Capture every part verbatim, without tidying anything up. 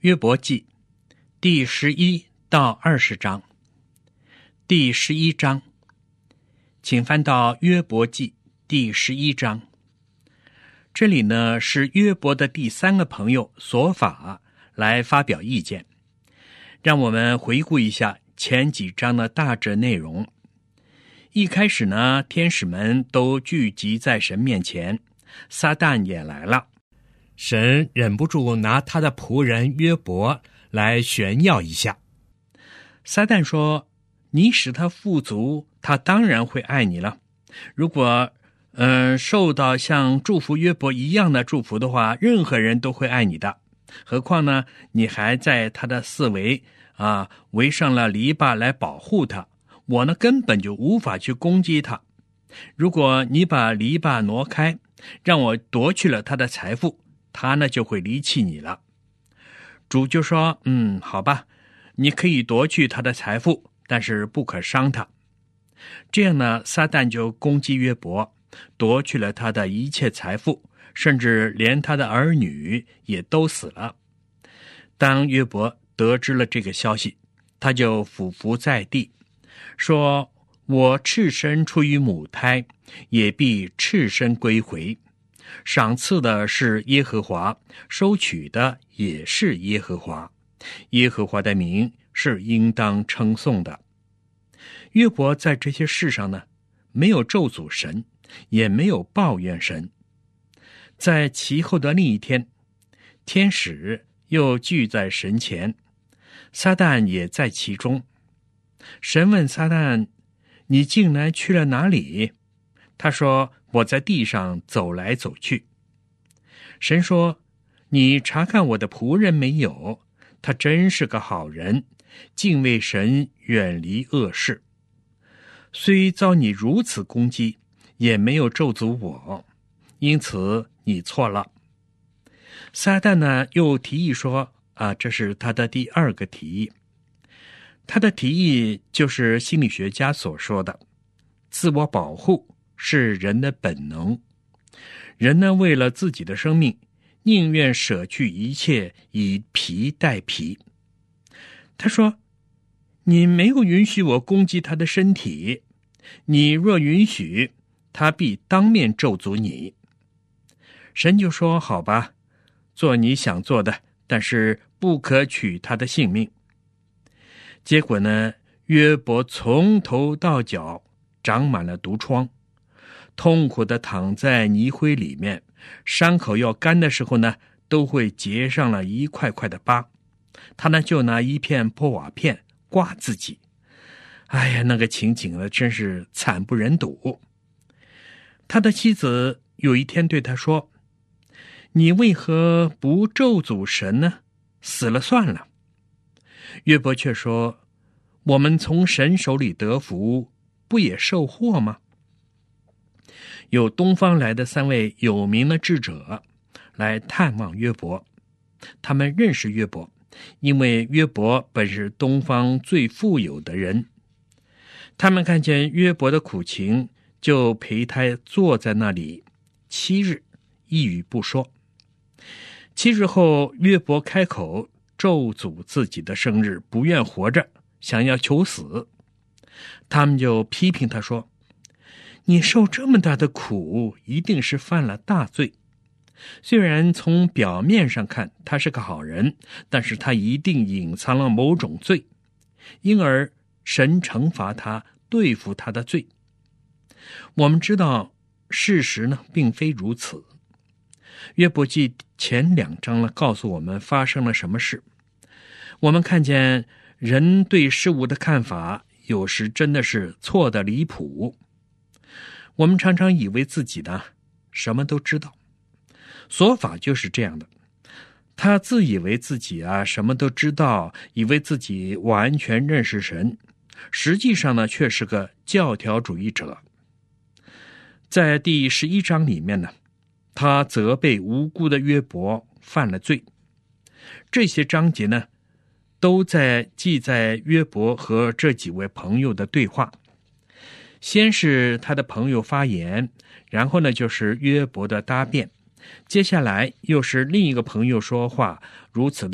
约伯记第十一到二十章。第十一章，请翻到约伯记第十一章。这里呢是约伯的第三个朋友索法来发表意见。让我们回顾一下前几章的大致内容。一开始呢，天使们都聚集在神面前，撒旦也来了。神忍不住拿他的仆人约伯来炫耀一下。撒旦说，你使他富足，他当然会爱你了。如果嗯、呃、受到像祝福约伯一样的祝福的话，任何人都会爱你的。何况呢，你还在他的四围啊围上了篱笆来保护他，我呢根本就无法去攻击他。如果你把篱笆挪开，让我夺去了他的财富，他呢就会离弃你了。主就说，嗯，好吧，你可以夺去他的财富，但是不可伤他。这样呢，撒旦就攻击约伯，夺去了他的一切财富，甚至连他的儿女也都死了。当约伯得知了这个消息，他就俯伏在地，说，我赤身出于母胎，也必赤身归回。赏赐的是耶和华，收取的也是耶和华。耶和华的名是应当称颂的。约伯在这些事上呢，没有咒诅神，也没有抱怨神。在其后的另一天，天使又聚在神前，撒旦也在其中。神问撒旦，你近来去了哪里？他说，我在地上走来走去。神说，你查看我的仆人没有？他真是个好人，敬畏神，远离恶事。虽遭你如此攻击，也没有咒诅我，因此你错了。撒旦呢，又提议说，啊，这是他的第二个提议。他的提议就是心理学家所说的，自我保护是人的本能。人呢，为了自己的生命，宁愿舍去一切，以皮代皮。他说，你没有允许我攻击他的身体，你若允许，他必当面咒诅你。神就说，好吧，做你想做的，但是不可取他的性命。结果呢，约伯从头到脚长满了毒疮，痛苦地躺在泥灰里面，伤口要干的时候呢，都会结上了一块块的疤。他呢就拿一片破瓦片刮自己，哎呀，那个情景呢真是惨不忍睹。他的妻子有一天对他说，你为何不咒诅神呢？死了算了。约伯却说，我们从神手里得福，不也受祸吗？有东方来的三位有名的智者来探望约伯，他们认识约伯，因为约伯本是东方最富有的人。他们看见约伯的苦情，就陪他坐在那里七日，一语不说。七日后，约伯开口咒诅自己的生日，不愿活着，想要求死。他们就批评他说，你受这么大的苦，一定是犯了大罪。虽然从表面上看他是个好人，但是他一定隐藏了某种罪，因而神惩罚他，对付他的罪。我们知道事实呢并非如此。约伯记前两章呢告诉我们发生了什么事。我们看见人对事物的看法有时真的是错得离谱。我们常常以为自己呢什么都知道，索法就是这样的。他自以为自己啊什么都知道，以为自己完全认识神，实际上呢却是个教条主义者。在第十一章里面呢，他责备无辜的约伯犯了罪。这些章节呢都在记载约伯和这几位朋友的对话。先是他的朋友发言，然后呢就是约伯的答辩，接下来又是另一个朋友说话，如此呢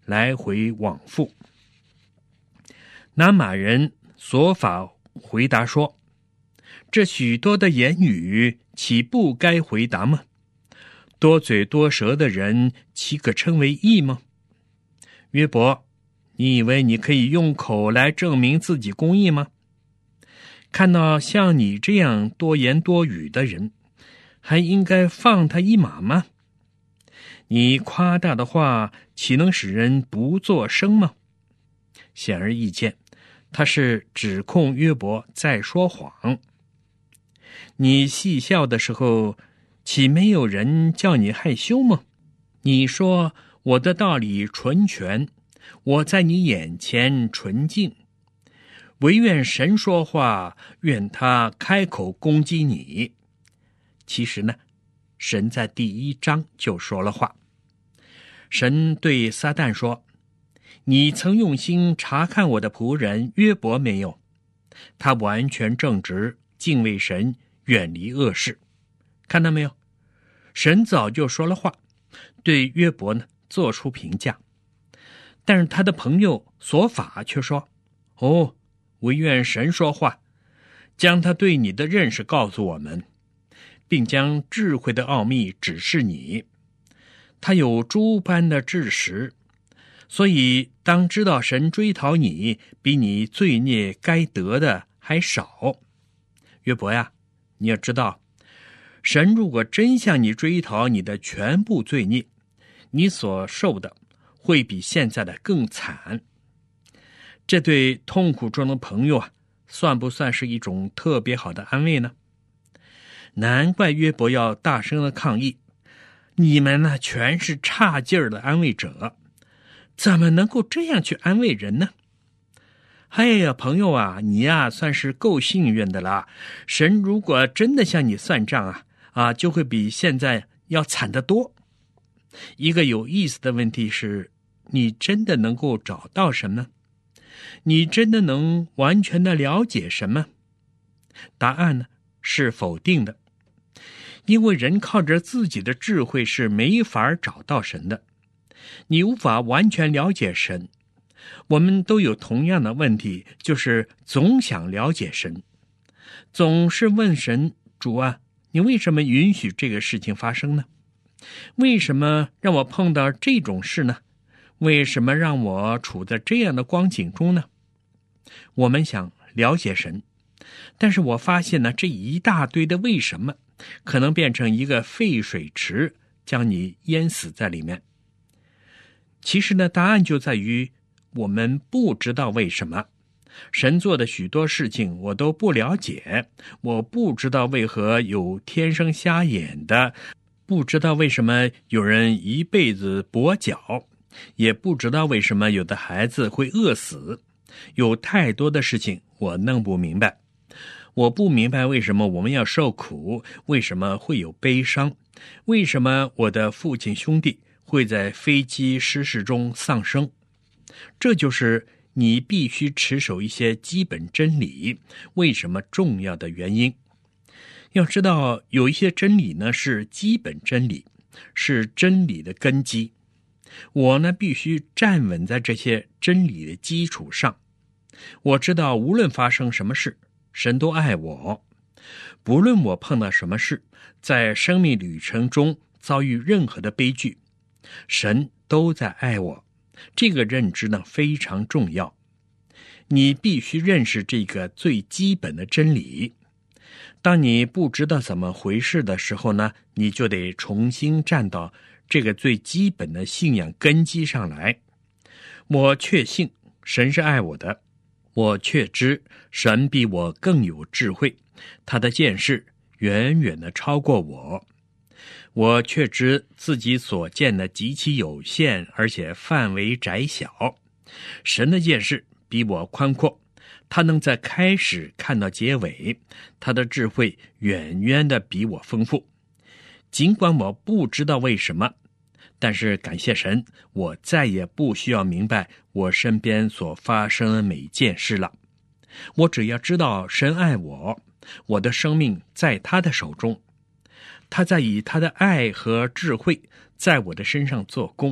来回往复。拿玛人所法回答说，这许多的言语岂不该回答吗？多嘴多舌的人岂可称为义吗？约伯，你以为你可以用口来证明自己公义吗？看到像你这样多言多语的人，还应该放他一马吗？你夸大的话岂能使人不作声吗？显而易见，他是指控约伯在说谎。你戏笑的时候，岂没有人叫你害羞吗？你说我的道理纯全，我在你眼前纯净，唯愿神说话，愿他开口攻击你。其实呢，神在第一章就说了话。神对撒旦说，你曾用心查看我的仆人约伯没有？他完全正直，敬畏神，远离恶事。看到没有？神早就说了话，对约伯呢做出评价。但是他的朋友所法却说，哦，唯愿神说话，将他对你的认识告诉我们，并将智慧的奥秘指示你。他有诸般的知识，所以当知道神追讨你，比你罪孽该得的还少。约伯呀，你要知道，神如果真向你追讨你的全部罪孽，你所受的会比现在的更惨。这对痛苦中的朋友啊，算不算是一种特别好的安慰呢？难怪约伯要大声的抗议，你们呢全是差劲儿的安慰者，怎么能够这样去安慰人呢？哎呀，朋友啊，你呀算是够幸运的啦。神如果真的向你算账啊，啊，就会比现在要惨得多。一个有意思的问题是，你真的能够找到神吗？你真的能完全的了解神吗？答案呢是否定的，因为人靠着自己的智慧是没法找到神的，你无法完全了解神。我们都有同样的问题，就是总想了解神，总是问神，主啊，你为什么允许这个事情发生呢？为什么让我碰到这种事呢？为什么让我处在这样的光景中呢？我们想了解神，但是我发现呢，这一大堆的为什么可能变成一个废水池，将你淹死在里面。其实呢，答案就在于我们不知道为什么神做的许多事情我都不了解，我不知道为何有天生瞎眼的，不知道为什么有人一辈子跛脚，也不知道为什么有的孩子会饿死，有太多的事情我弄不明白。我不明白为什么我们要受苦，为什么会有悲伤，为什么我的父亲兄弟会在飞机失事中丧生。这就是你必须持守一些基本真理为什么重要的原因。要知道，有一些真理呢是基本真理，是真理的根基。我呢必须站稳在这些真理的基础上。我知道无论发生什么事，神都爱我。不论我碰到什么事，在生命旅程中遭遇任何的悲剧，神都在爱我。这个认知呢非常重要。你必须认识这个最基本的真理。当你不知道怎么回事的时候呢，你就得重新站到这个最基本的信仰根基上来。我确信神是爱我的，我确知神比我更有智慧，他的见识远远的超过我。我确知自己所见的极其有限，而且范围窄小。神的见识比我宽阔，他能在开始看到结尾，他的智慧远远的比我丰富。尽管我不知道为什么，但是感谢神，我再也不需要明白我身边所发生的每件事了。我只要知道神爱我，我的生命在他的手中，他在以他的爱和智慧在我的身上做工。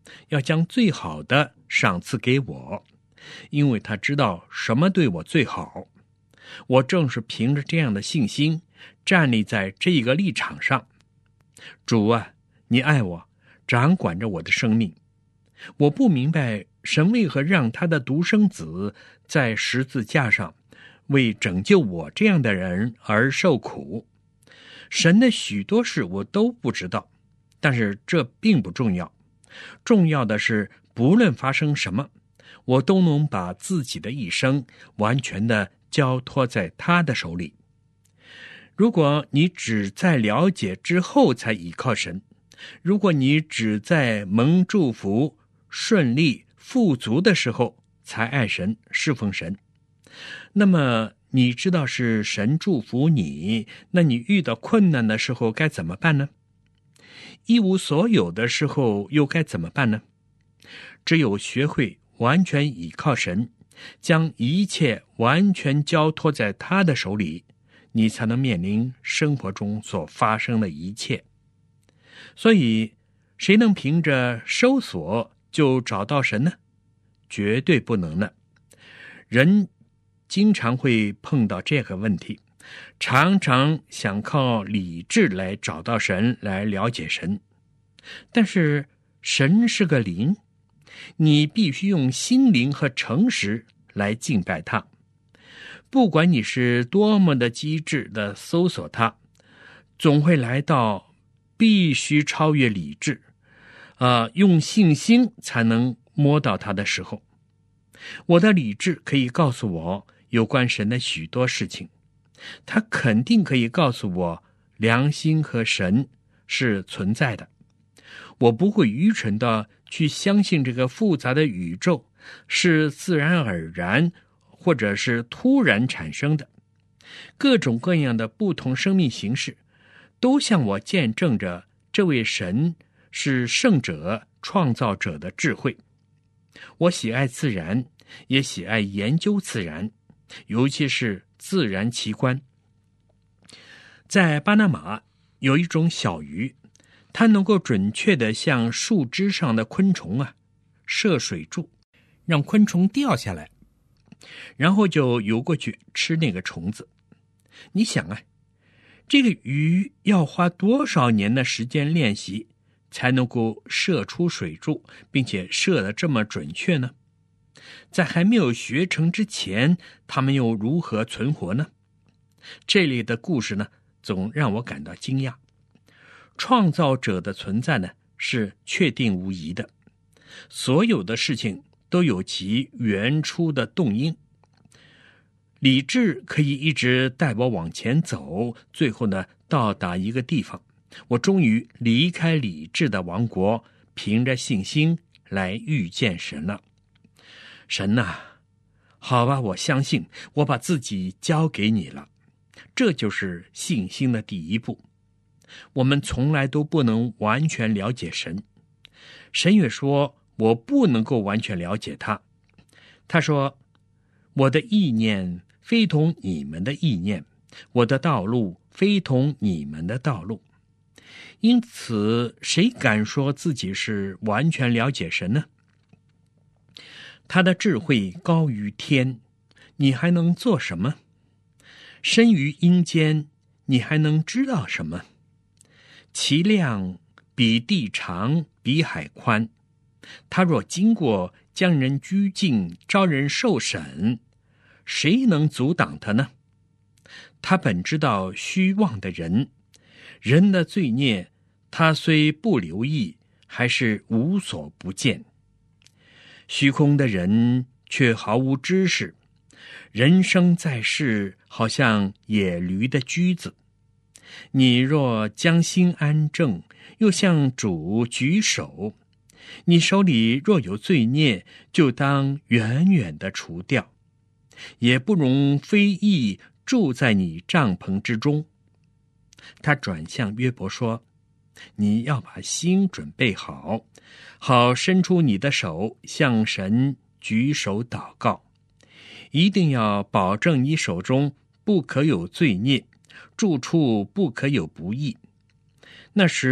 要将最好的赏赐给我，因为他知道什么对我最好。我正是凭着这样的信心站立在这个立场上。主啊，你爱我，掌管着我的生命。我不明白神为何让他的独生子在十字架上为拯救我这样的人而受苦。神的许多事我都不知道，但是这并不重要。重要的是，不论发生什么，我都能把自己的一生完全的交托在他的手里。如果你只在了解之后才倚靠神，如果你只在蒙祝福、顺利、富足的时候才爱神、侍奉神，那么你知道是神祝福你，那你遇到困难的时候该怎么办呢？一无所有的时候又该怎么办呢？只有学会完全倚靠神，将一切完全交托在他的手里，你才能面临生活中所发生的一切。所以，谁能凭着搜索就找到神呢？绝对不能的。人经常会碰到这个问题，常常想靠理智来找到神，来了解神。但是神是个灵，你必须用心灵和诚实来敬拜他。不管你是多么的机智的搜索他，总会来到必须超越理智，啊，用信心才能摸到他的时候。我的理智可以告诉我有关神的许多事情，他肯定可以告诉我良心和神是存在的。我不会愚蠢的去相信这个复杂的宇宙是自然而然或者是突然产生的。各种各样的不同生命形式都向我见证着这位神是圣者、创造者的智慧。我喜爱自然，也喜爱研究自然，尤其是自然奇观。在巴拿马有一种小鱼，它能够准确地向树枝上的昆虫啊射水柱，让昆虫掉下来，然后就游过去吃那个虫子。你想啊，这个鱼要花多少年的时间练习才能够射出水柱，并且射得这么准确呢？在还没有学成之前，他们又如何存活呢？这类的故事呢，总让我感到惊讶。创造者的存在呢，是确定无疑的。所有的事情都有其原初的动因。理智可以一直带我往前走，最后呢，到达一个地方，我终于离开理智的王国，凭着信心来遇见神了。神呐、啊，好吧，我相信，我把自己交给你了。这就是信心的第一步。我们从来都不能完全了解神，神也说我不能够完全了解他。他说，我的意念非同你们的意念，我的道路非同你们的道路。因此，谁敢说自己是完全了解神呢？他的智慧高于天，你还能做什么？深于阴间，你还能知道什么？其量比地长，比海宽。他若经过，将人拘禁，招人受审，谁能阻挡他呢？他本知道虚妄的人，人的罪孽，他虽不留意，还是无所不见。虚空的人却毫无知识，人生在世，好像野驴的驹子。你若将心安正，又向主举手，你手里若有罪孽，就当远远地除掉，也不容非义住在你帐篷之中。他转向约伯说，你要把心准备好，好伸出你的手，向神举手祷告。一定要保证你手中不可有罪孽，住处不可有不义。那时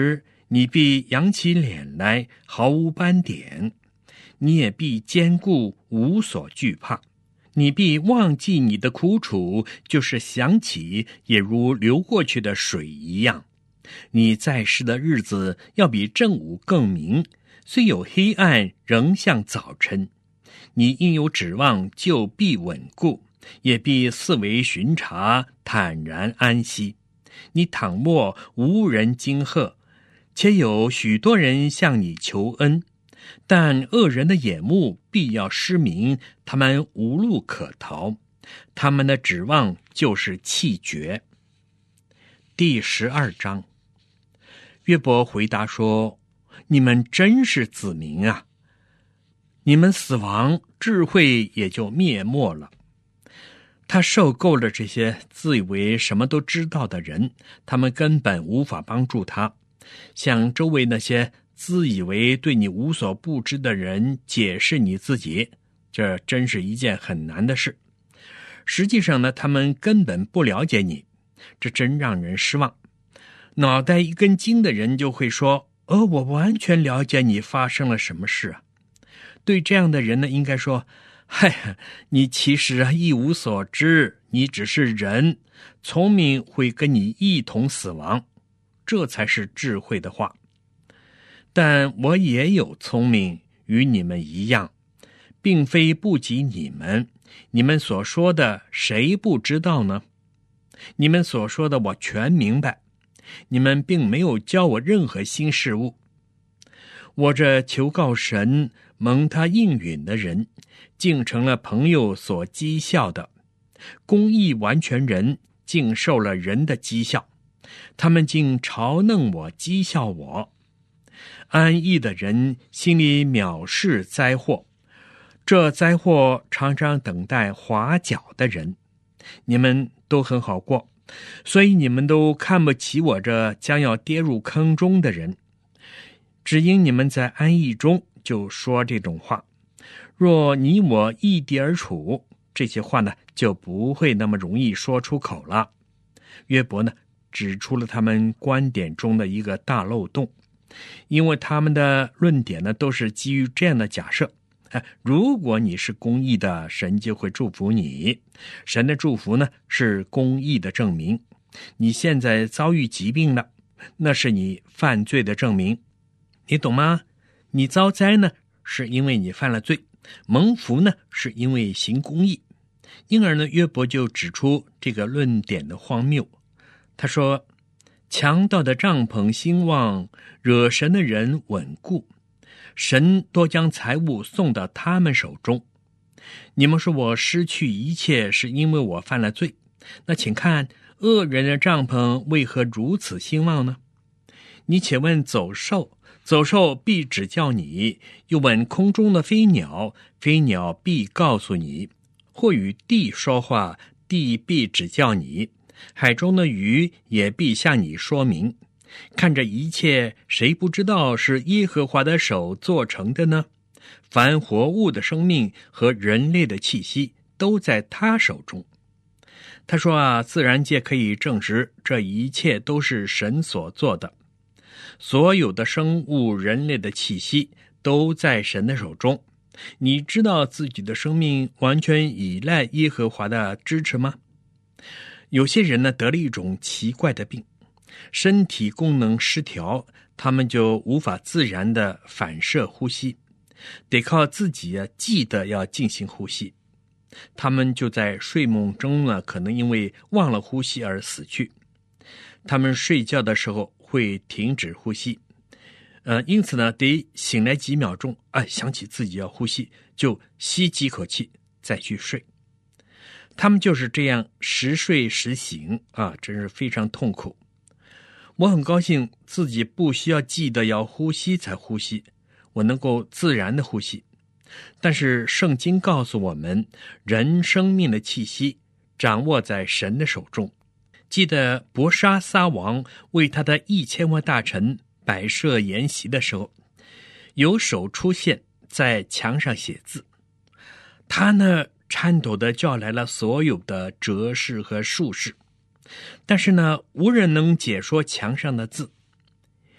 你必扬起脸来，毫无斑点；你也必坚固，无所惧怕。你必忘记你的苦楚，就是想起，也如流过去的水一样。你在世的日子要比正午更明，虽有黑暗，仍像早晨。你应有指望，就必稳固，也必四围巡查，坦然安息。你躺卧，无人惊吓，且有许多人向你求恩。但恶人的眼目必要失明，他们无路可逃，他们的指望就是气绝。第十二章，约伯回答说：你们真是子民啊！你们死亡，智慧也就灭没了。他受够了这些自以为什么都知道的人，他们根本无法帮助他。向周围那些自以为对你无所不知的人解释你自己，这真是一件很难的事。实际上呢，他们根本不了解你，这真让人失望。脑袋一根筋的人就会说：哦，我完全了解你发生了什么事啊。对这样的人呢，应该说：嗨，你其实啊一无所知，你只是人，聪明会跟你一同死亡，这才是智慧的话。但我也有聪明，与你们一样，并非不及你们。你们所说的，谁不知道呢？你们所说的，我全明白。你们并没有教我任何新事物。我这求告神，蒙他应允的人，竟成了朋友所讥笑的。公义完全人，竟受了人的讥笑。他们竟嘲弄我，讥笑我。安逸的人心里藐视灾祸，这灾祸常常等待滑脚的人。你们都很好过，所以你们都看不起我这将要跌入坑中的人。只因你们在安逸中就说这种话，若你我异地而处，这些话呢就不会那么容易说出口了。约伯呢指出了他们观点中的一个大漏洞，因为他们的论点呢都是基于这样的假设：如果你是公义的，神就会祝福你。神的祝福呢是公义的证明。你现在遭遇疾病了，那是你犯罪的证明。你懂吗？你遭灾呢是因为你犯了罪，蒙福呢是因为行公义。因而呢，约伯就指出这个论点的荒谬。他说：强盗的帐篷兴旺，惹神的人稳固，神多将财物送到他们手中。你们说我失去一切是因为我犯了罪，那请看恶人的帐篷为何如此兴旺呢？你且问走兽，走兽必指教你；又问空中的飞鸟，飞鸟必告诉你；或与地说话，地必指教你；海中的鱼也必向你说明。看这一切，谁不知道是耶和华的手做成的呢？凡活物的生命和人类的气息都在他手中。他说啊，自然界可以证实这一切都是神所做的。所有的生物，人类的气息都在神的手中。你知道自己的生命完全依赖耶和华的支持吗？有些人呢得了一种奇怪的病，身体功能失调，他们就无法自然的反射呼吸，得靠自己啊记得要进行呼吸。他们就在睡梦中呢，可能因为忘了呼吸而死去。他们睡觉的时候会停止呼吸，呃，因此呢，得醒来几秒钟，哎，想起自己要呼吸，就吸几口气，再去睡。他们就是这样时睡时醒啊，真是非常痛苦。我很高兴自己不需要记得要呼吸才呼吸，我能够自然的呼吸。但是圣经告诉我们，人生命的气息掌握在神的手中。记得伯沙撒王为他的一千万大臣摆设筵席的时候，有手出现在墙上写字，他呢颤抖地叫来了所有的哲士和术士，但是呢无人能解说墙上的字。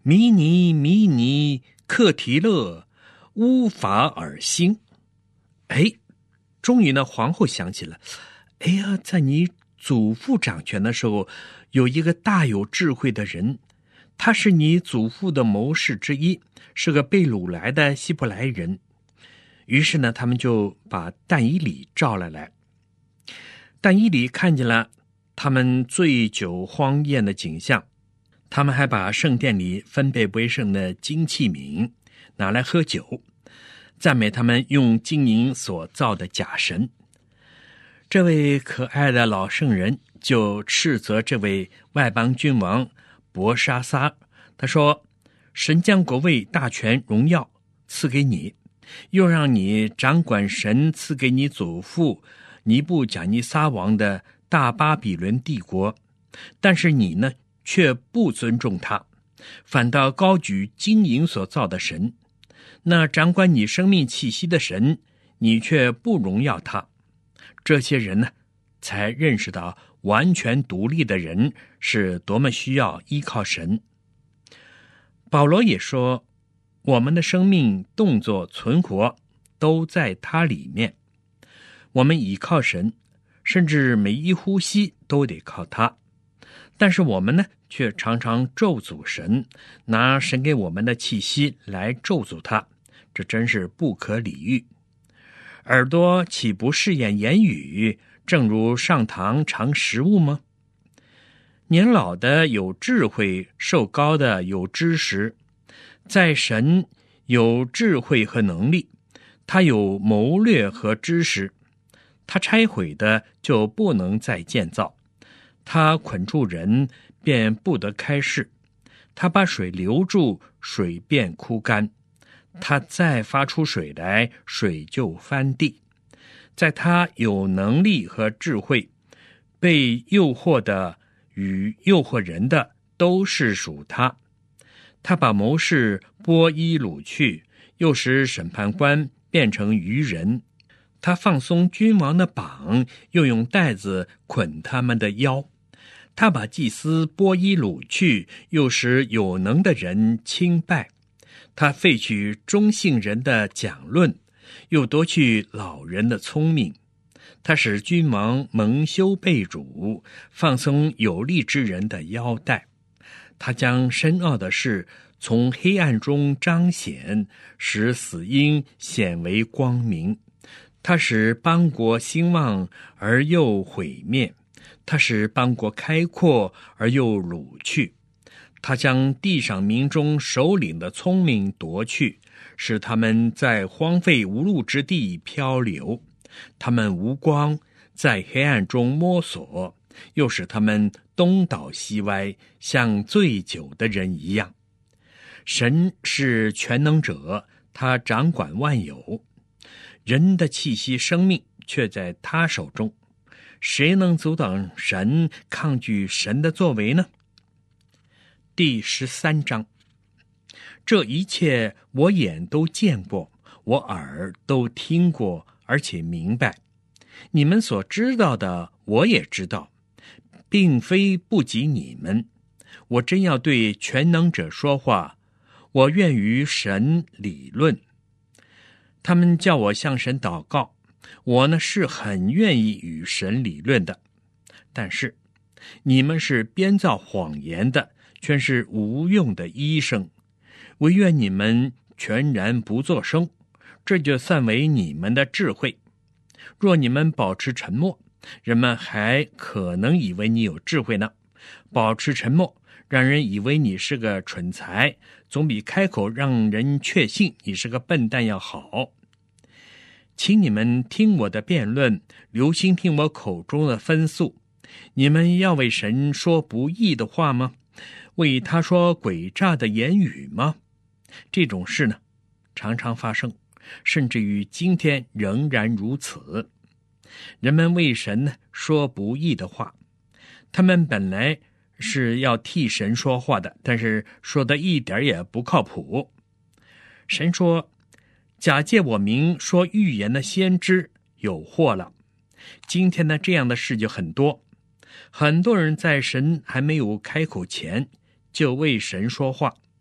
弥尼弥尼克提勒乌法尔星。哎，终于呢，皇后想起了，哎呀，在你祖父掌权的时候，有一个大有智慧的人，他是你祖父的谋士之一，是个被掳来的希伯来人。于是呢，他们就把但以理召了来。但以理看见了他们醉酒荒宴的景象，他们还把圣殿里分别为圣的金器皿拿来喝酒，赞美他们用金银所造的假神。这位可爱的老圣人就斥责这位外邦君王伯沙撒，他说：神将国位、大权、荣耀赐给你，又让你掌管神赐给你祖父尼布甲尼撒王的大巴比伦帝国，但是你呢，却不尊重他，反倒高举金银所造的神。那掌管你生命气息的神，你却不荣耀他。这些人呢，才认识到完全独立的人是多么需要依靠神。保罗也说，我们的生命、动作、存活都在他里面。我们倚靠神，甚至每一呼吸都得靠他。但是我们呢，却常常咒诅神，拿神给我们的气息来咒诅他，这真是不可理喻。耳朵岂不试验言语，正如上膛尝食物吗？年老的有智慧，寿高的有知识，在神有智慧和能力，他有谋略和知识。他拆毁的就不能再建造，他捆住人便不得开释，他把水留住，水便枯干，他再发出水来，水就翻地。在他有能力和智慧，被诱惑的与诱惑人的都是属他。他把谋士剥衣掳去，又使审判官变成愚人。他放松君王的绑，又用带子捆他们的腰。他把祭司剥衣掳去，又使有能的人倾败。他废去中性人的讲论，又夺去老人的聪明。他使君王蒙羞被辱，放松有力之人的腰带。他将深奥的事从黑暗中彰显，使死因显为光明。他使邦国兴旺而又毁灭，他使邦国开阔而又掳去。他将地上民中首领的聪明夺去，使他们在荒废无路之地漂流。他们无光，在黑暗中摸索，又使他们东倒西歪，像醉酒的人一样。神是全能者，他掌管万有，人的气息生命却在他手中。谁能阻挡神，抗拒神的作为呢？第十三章，这一切我眼都见过，我耳都听过，而且明白。你们所知道的我也知道，并非不及你们。我真要对全能者说话，我愿与神理论。他们叫我向神祷告，我呢是很愿意与神理论的。但是你们是编造谎言的，全是无用的医生。唯愿你们全然不作声，这就算为你们的智慧。若你们保持沉默，人们还可能以为你有智慧呢。保持沉默，让人以为你是个蠢材，总比开口让人确信你是个笨蛋要好。请你们听我的辩论，留心听我口中的分诉。你们要为神说不义的话吗？为他说诡诈的言语吗？这种事呢，常常发生，甚至于今天仍然如此。人们为神呢说不义的话，他们本来是要替神说话的，但是说的一点也不靠谱。神说，假借我名说预言的先知有祸了。今天呢，这样的事就很多，很多人在神还没有开口前就为神说话。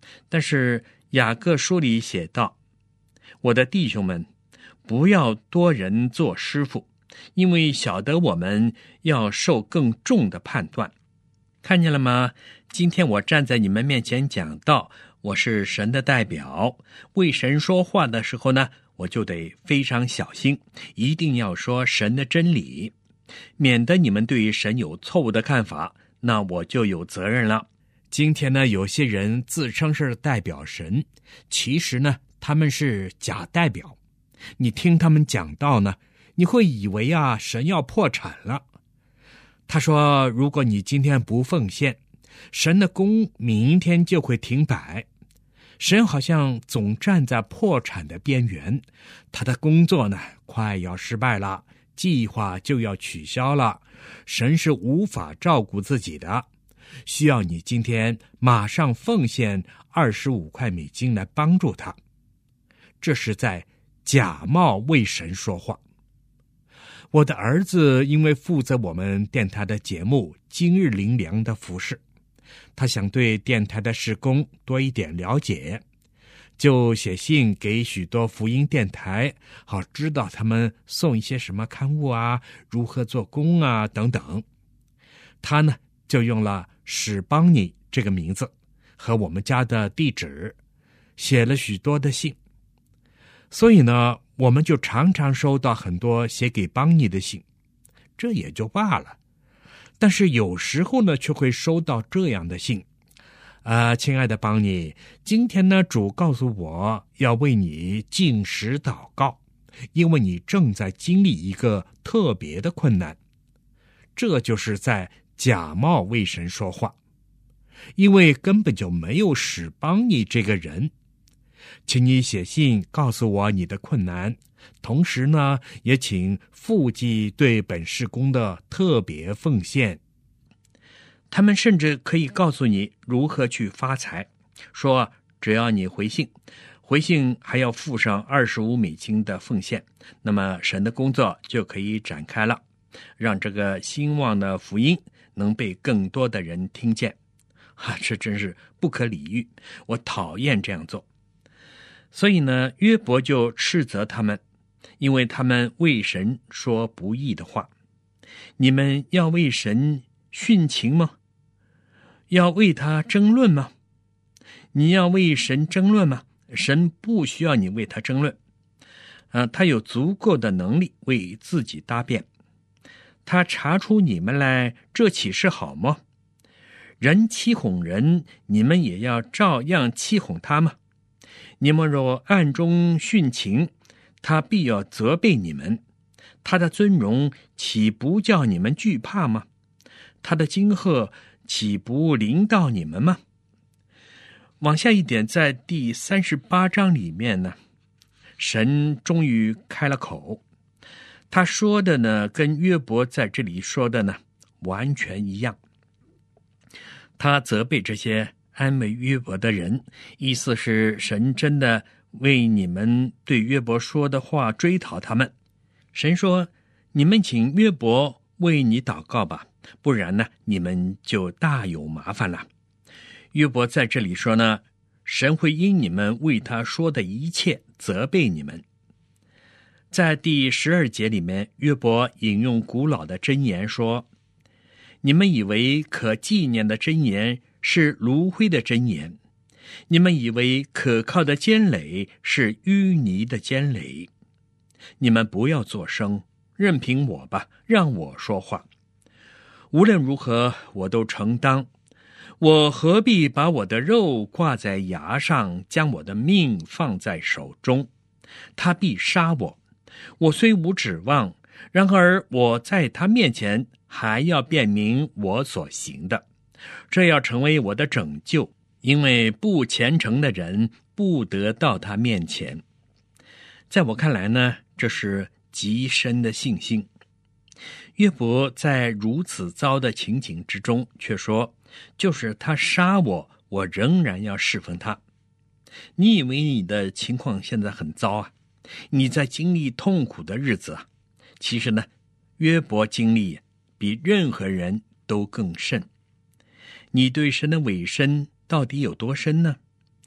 但是雅各书里写道，我的弟兄们，不要多人做师傅，因为晓得我们要受更重的判断。看见了吗？今天我站在你们面前讲道，我是神的代表，为神说话的时候呢，我就得非常小心，一定要说神的真理，免得你们对神有错误的看法，那我就有责任了。 今天呢，有些人自称是代表神，其实呢，他们是假代表。你听他们讲道呢，你会以为啊，神要破产了。他说，如果你今天不奉献，神的工明天就会停摆。神好像总站在破产的边缘，他的工作呢，快要失败了，计划就要取消了。神是无法照顾自己的，需要你今天马上奉献二十五块美金来帮助他。这是在假冒为神说话。我的儿子因为负责我们电台的节目今日灵粮的服事，他想对电台的事工多一点了解，就写信给许多福音电台，好知道他们送一些什么刊物啊，如何做工啊等等。他呢就用了史邦尼这个名字和我们家的地址，写了许多的信。所以呢，我们就常常收到很多写给邦尼的信，这也就罢了。但是有时候呢，却会收到这样的信，啊、呃，亲爱的邦尼，今天呢，主告诉我要为你禁食祷告，因为你正在经历一个特别的困难。这就是在假冒为神说话，因为根本就没有史邦尼这个人。请你写信告诉我你的困难，同时呢，也请附记对本事工的特别奉献。 他们甚至可以告诉你如何去发财，说只要你回信，回信还要附上二十五美金的奉献，那么神的工作就可以展开了，让这个兴旺的福音能被更多的人听见。啊，这真是不可理喻，我讨厌这样做。所以呢，约伯就斥责他们，因为他们为神说不义的话。你们要为神殉情吗？要为他争论吗？你要为神争论吗？神不需要你为他争论，啊，他有足够的能力为自己答辩。他查出你们来，这岂是好吗？人欺哄人，你们也要照样欺哄他吗？你们若暗中殉情，他必要责备你们，他的尊荣岂不叫你们惧怕吗？他的惊吓岂不临到你们吗？往下一点，在第三十八章里面呢，神终于开了口，他说的呢，跟约伯在这里说的呢，完全一样。他责备这些安慰约伯的人，意思是神真的为你们对约伯说的话追讨他们。神说，你们请约伯为你祷告吧，不然呢，你们就大有麻烦了。约伯在这里说呢，神会因你们为他说的一切责备你们。在第十二节里面，约伯引用古老的箴言说，你们以为可纪念的箴言是炉灰的箴言，你们以为可靠的坚垒是淤泥的坚垒。你们不要作声，任凭我吧，让我说话。无论如何，我都承当。我何必把我的肉挂在牙上，将我的命放在手中？他必杀我。我虽无指望，然而我在他面前还要辨明我所行的，这要成为我的拯救，因为不虔诚的人不得到他面前。在我看来呢，这是极深的信心。约伯在如此糟的情景之中，却说，就是他杀我，我仍然要侍奉他。你以为你的情况现在很糟啊？你在经历痛苦的日子啊？其实呢，约伯经历比任何人都更甚。你对神的委身到底有多深呢？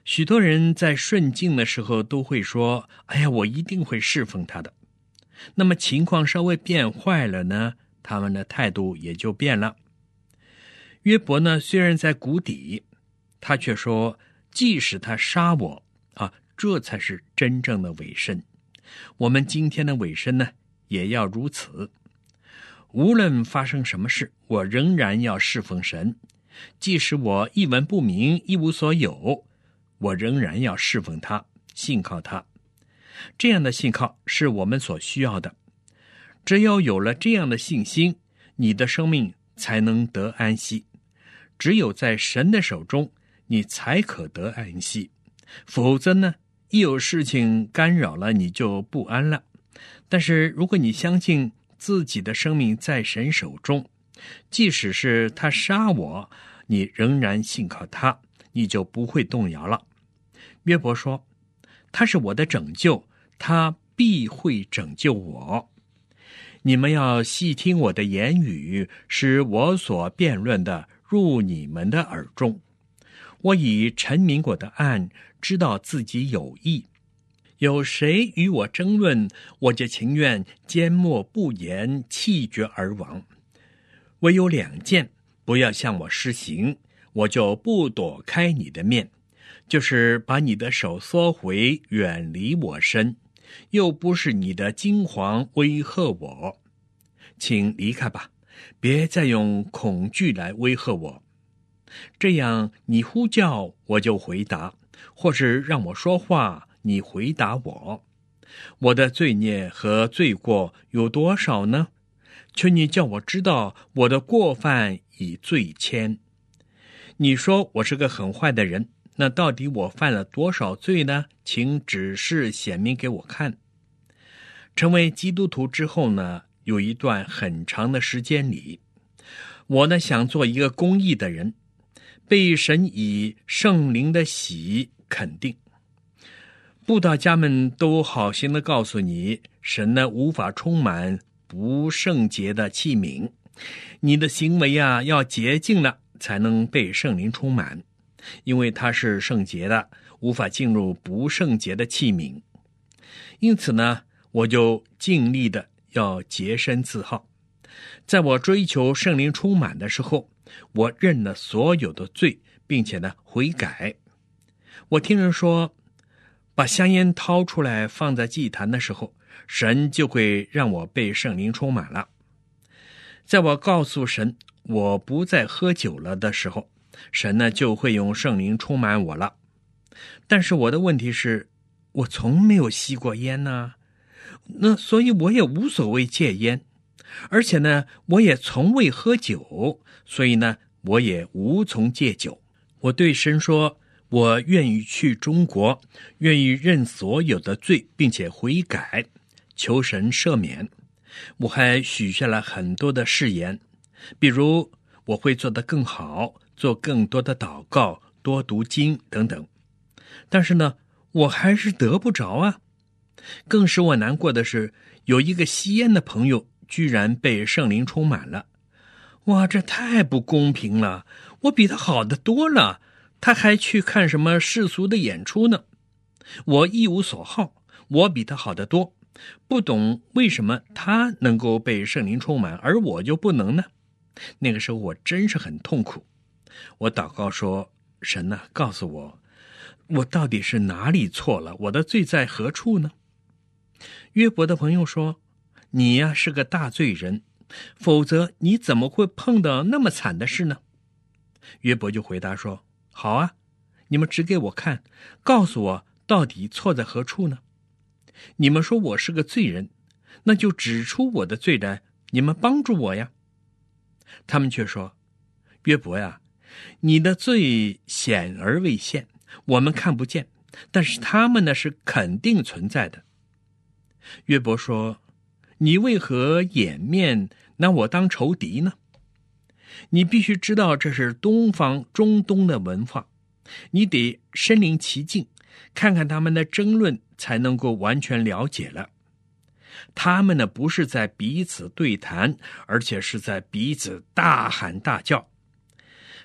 许多人在顺境的时候都会说，哎呀，我一定会侍奉他的。那么情况稍微变坏了呢，他们的态度也就变了。约伯呢，虽然在谷底，他却说，即使他杀我啊，这才是真正的委身。我们今天的委身呢，也要如此。无论发生什么事，我仍然要侍奉神。即使我一文不名，一无所有，我仍然要侍奉他，信靠他。这样的信靠是我们所需要的。只要有了这样的信心，你的生命才能得安息。只有在神的手中，你才可得安息。否则呢，一有事情干扰了，你就不安了。但是如果你相信自己的生命在神手中，即使是他杀我，你仍然信靠他，你就不会动摇了。约伯说，他是我的拯救，他必会拯救我。你们要细听我的言语，使我所辩论的入你们的耳中。我已陈明我的案，知道自己有益。有谁与我争论，我就情愿缄默不言，气绝而亡。唯有两件，不要向我施行，我就不躲开你的面，就是把你的手缩回，远离我身，又不是你的金黄威吓我。请离开吧，别再用恐惧来威吓我。这样你呼叫，我就回答，或是让我说话，你回答我。我的罪孽和罪过有多少呢？求你叫我知道，我的过犯已最轻。你说我是个很坏的人，那到底我犯了多少罪呢？请指示显明给我看。成为基督徒之后呢，有一段很长的时间里，我呢想做一个公义的人，被神以圣灵的喜肯定。布道家们都好心的告诉你，神呢无法充满不圣洁的器皿，你的行为啊要洁净了，才能被圣灵充满，因为它是圣洁的，无法进入不圣洁的器皿。因此呢，我就尽力的要洁身自好。在我追求圣灵充满的时候，我认了所有的罪，并且呢悔改。我听人说，把香烟掏出来放在祭坛的时候，神就会让我被圣灵充满了。在我告诉神我不再喝酒了的时候，神呢就会用圣灵充满我了。但是我的问题是，我从没有吸过烟呢，那所以我也无所谓戒烟。而且呢，我也从未喝酒，所以呢，我也无从戒酒。我对神说，我愿意去中国，愿意认所有的罪，并且悔改，求神赦免。我还许下了很多的誓言，比如我会做得更好，做更多的祷告，多读经等等。但是呢，我还是得不着啊。更使我难过的是，有一个吸烟的朋友居然被圣灵充满了。哇，这太不公平了，我比他好得多了，他还去看什么世俗的演出呢？我一无所好，我比他好得多，不懂为什么他能够被圣灵充满，而我就不能呢？那个时候我真是很痛苦。我祷告说，神啊，告诉我，我到底是哪里错了？我的罪在何处呢？约伯的朋友说，你呀是个大罪人，否则你怎么会碰到那么惨的事呢？约伯就回答说，好啊，你们指给我看，告诉我到底错在何处呢？你们说我是个罪人，那就指出我的罪来，你们帮助我呀。他们却说，约伯呀，你的罪显而未现，我们看不见，但是他们呢是肯定存在的。约伯说，你为何掩面拿我当仇敌呢？你必须知道这是东方中东的文化，你得身临其境，看看他们的争论，才能够完全了解了。他们呢不是在彼此对谈，而且是在彼此大喊大叫。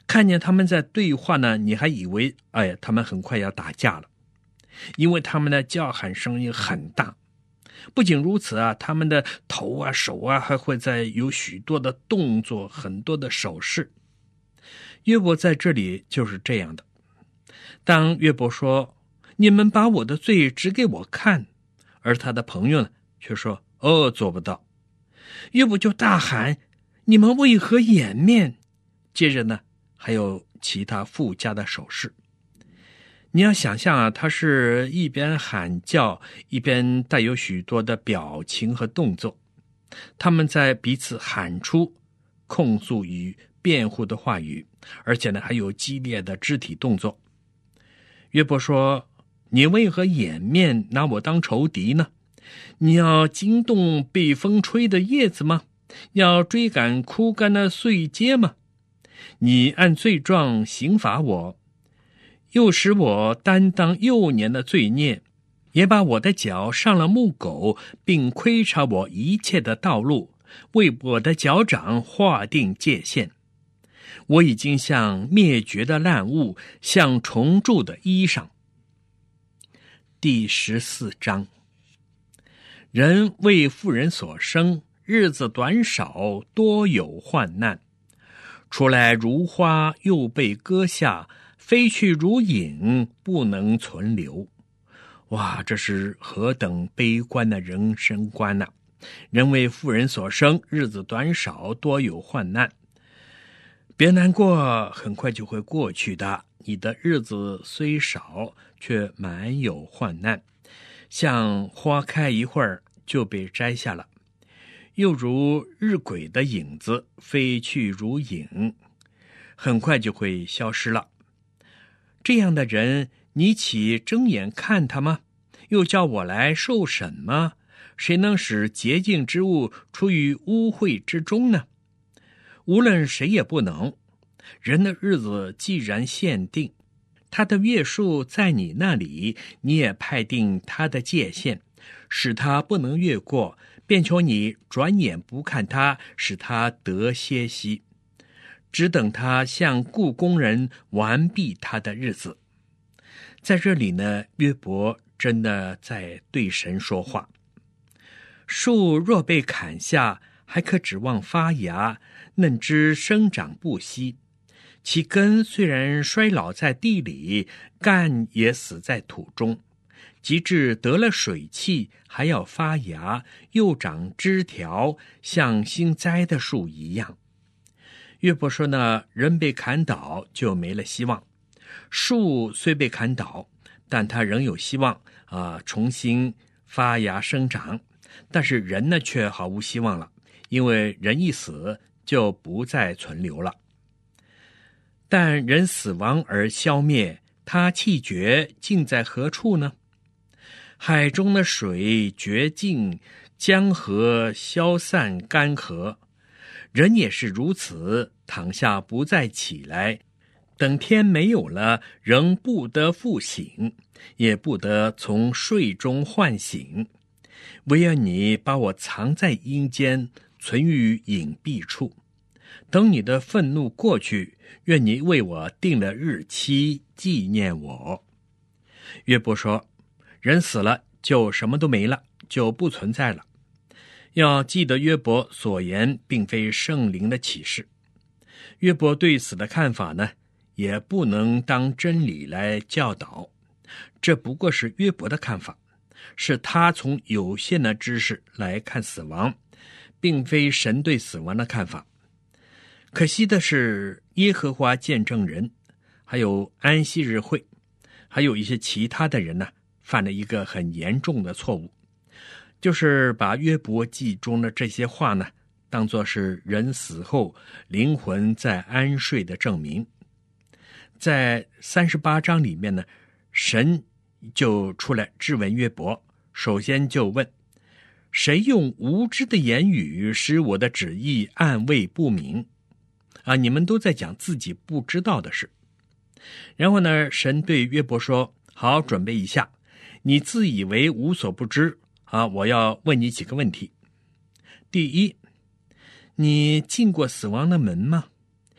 看见他们在对话呢，你还以为哎呀，他们很快要打架了，因为他们的叫喊声音很大。不仅如此啊，他们的头啊、手啊，还会在有许多的动作，很多的手势。约伯在这里就是这样的。当约伯说：“你们把我的罪指给我看”，而他的朋友呢，却说：“哦，做不到。”约伯就大喊：“你们为何掩面？”接着呢，还有其他附加的手势。你要想象啊，他是一边喊叫，一边带有许多的表情和动作。他们在彼此喊出控诉与辩护的话语，而且呢，还有激烈的肢体动作。约伯说：“你为何掩面拿我当仇敌呢？你要惊动被风吹的叶子吗？要追赶枯干的碎秸吗？你按罪状刑罚我，又使我担当幼年的罪孽，也把我的脚上了木狗，并窥察我一切的道路，为我的脚掌划定界限。我已经像灭绝的烂物，像虫蛀的衣裳。”第十四章。人为妇人所生，日子短少，多有患难。出来如花，又被割下，飞去如影，不能存留。哇，这是何等悲观的人生观呐、啊！人为妇人所生，日子短少，多有患难。别难过，很快就会过去的。你的日子虽少，却满有患难，像花开一会儿就被摘下了，又如日晷的影子，飞去如影，很快就会消失了。这样的人，你岂睁眼看他吗？又叫我来受审吗？谁能使洁净之物出于污秽之中呢？无论谁也不能。人的日子既然限定，他的月数在你那里，你也派定他的界限，使他不能越过，便求你转眼不看他，使他得歇息，只等他像雇工人完毕他的日子。在这里呢，约伯真的在对神说话。树若被砍下，还可指望发芽，嫩枝生长不息。其根虽然衰老在地里，干也死在土中，及至得了水气，还要发芽，又长枝条，像新栽的树一样。约伯说呢，人被砍倒就没了希望，树虽被砍倒，但它仍有希望啊、呃，重新发芽生长。但是人呢，却毫无希望了，因为人一死就不再存留了。但人死亡而消灭，他气绝，尽在何处呢？海中的水绝尽，江河消散干涸。人也是如此，躺下不再起来，等天没有了，仍不得复醒，也不得从睡中唤醒。唯有你把我藏在阴间，存于隐蔽处。等你的愤怒过去，愿你为我定了日期，纪念我。约伯说，人死了就什么都没了，就不存在了。要记得约伯所言并非圣灵的启示。约伯对死的看法呢，也不能当真理来教导，这不过是约伯的看法，是他从有限的知识来看死亡，并非神对死亡的看法。可惜的是，耶和华见证人，还有安息日会，还有一些其他的人呢，犯了一个很严重的错误，就是把约伯记中的这些话呢，当作是人死后灵魂在安睡的证明。在三十八章里面呢，神就出来质问约伯，首先就问：谁用无知的言语使我的旨意暗味不明？啊，你们都在讲自己不知道的事。然后呢，神对约伯说：好，准备一下，你自以为无所不知啊，我要问你几个问题。第一，你进过死亡的门吗？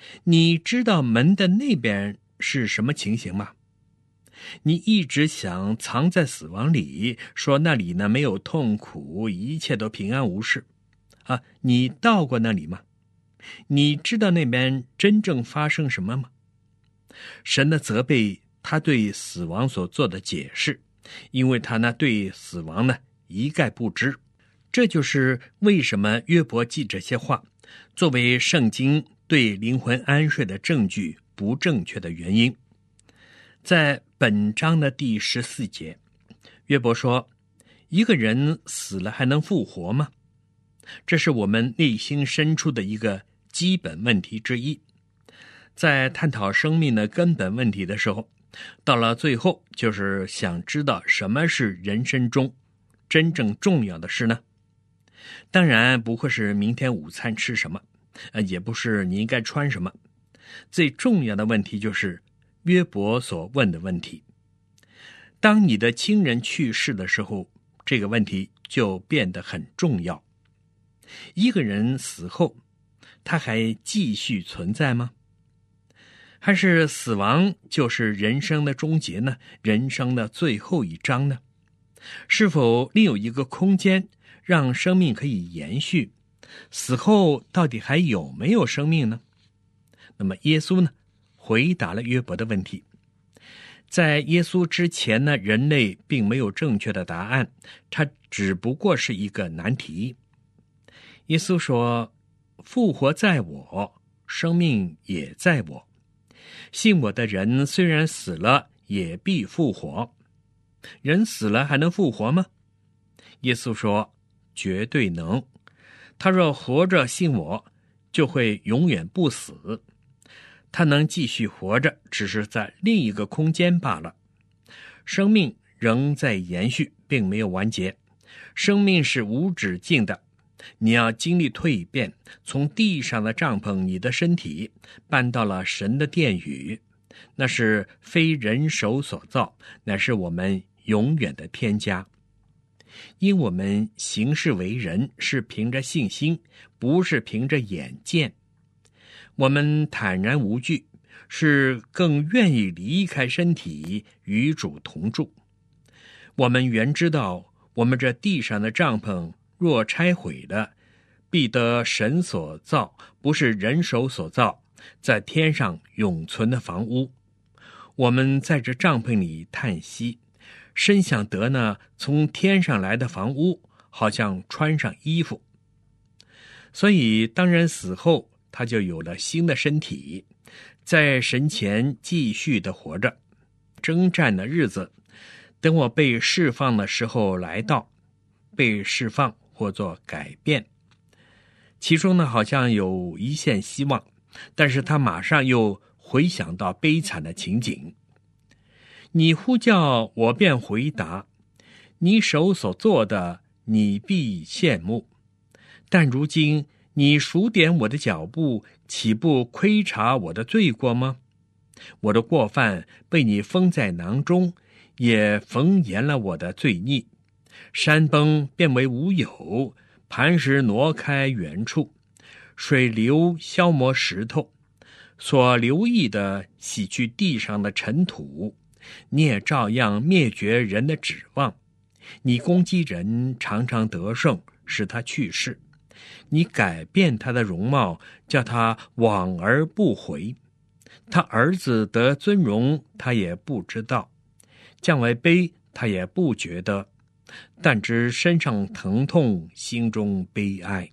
你知道门的那边是什么情形吗？你一直想藏在死亡里，说那里呢没有痛苦，一切都平安无事啊！你到过那里吗？你知道那边真正发生什么吗？神的责备他对死亡所做的解释，因为他呢对死亡呢一概不知。这就是为什么约伯记这些话作为圣经对灵魂安睡的证据不正确的原因。在本章的第十四节，约伯说，一个人死了还能复活吗？这是我们内心深处的一个基本问题之一。在探讨生命的根本问题的时候，到了最后就是想知道什么是人生中真正重要的事呢？当然不会是明天午餐吃什么，呃，也不是你应该穿什么。最重要的问题就是约伯所问的问题。当你的亲人去世的时候，这个问题就变得很重要。一个人死后，他还继续存在吗？还是死亡就是人生的终结呢？人生的最后一章呢？是否另有一个空间让生命可以延续？死后到底还有没有生命呢？那么耶稣呢，回答了约伯的问题。在耶稣之前呢，人类并没有正确的答案，它只不过是一个难题。耶稣说，复活在我，生命也在我。信我的人虽然死了，也必复活。人死了还能复活吗？耶稣说，绝对能。他若活着信我，就会永远不死。他能继续活着，只是在另一个空间罢了。生命仍在延续，并没有完结。生命是无止境的。你要经历蜕变，从地上的帐篷，你的身体搬到了神的殿宇，那是非人手所造，乃是我们永远的天家。因我们行事为人是凭着信心，不是凭着眼见。我们坦然无惧，是更愿意离开身体，与主同住。我们原知道，我们这地上的帐篷若拆毁了，必得神所造，不是人手所造，在天上永存的房屋。我们在这帐篷里叹息，深想得呢从天上来的房屋，好像穿上衣服。所以当人死后，他就有了新的身体，在神前继续的活着。征战的日子，等我被释放的时候来到，被释放或做改变。其中呢，好像有一线希望，但是他马上又回想到悲惨的情景。你呼叫，我便回答，你手所做的，你必羡慕。但如今你数点我的脚步，岂不窥察我的罪过吗？我的过犯被你封在囊中，也缝严了我的罪孽。山崩变为无有，磐石挪开原处，水流消磨石头，所留意的洗去地上的尘土。你也照样灭绝人的指望，你攻击人，常常得胜，使他去世。你改变他的容貌，叫他往而不回。他儿子得尊荣，他也不知道；降为卑，他也不觉得。但知身上疼痛，心中悲哀。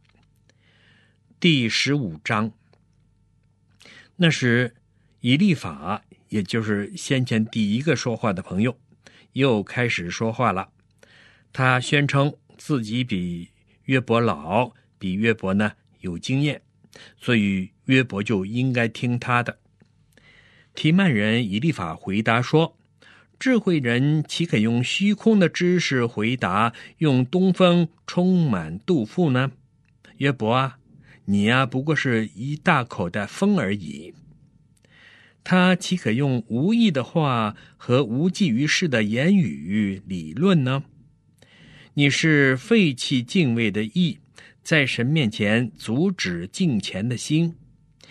第十五章，那时以利法，也就是先前第一个说话的朋友，又开始说话了。他宣称自己比约伯老，比约伯呢有经验，所以约伯就应该听他的。提曼人以利法回答说，智慧人岂可用虚空的知识回答，用东风充满肚腹呢？约伯啊，你啊不过是一大口袋风而已。他岂可用无益的话和无济于事的言语理论呢？你是废弃敬畏的意，在神面前阻止敬虔的心。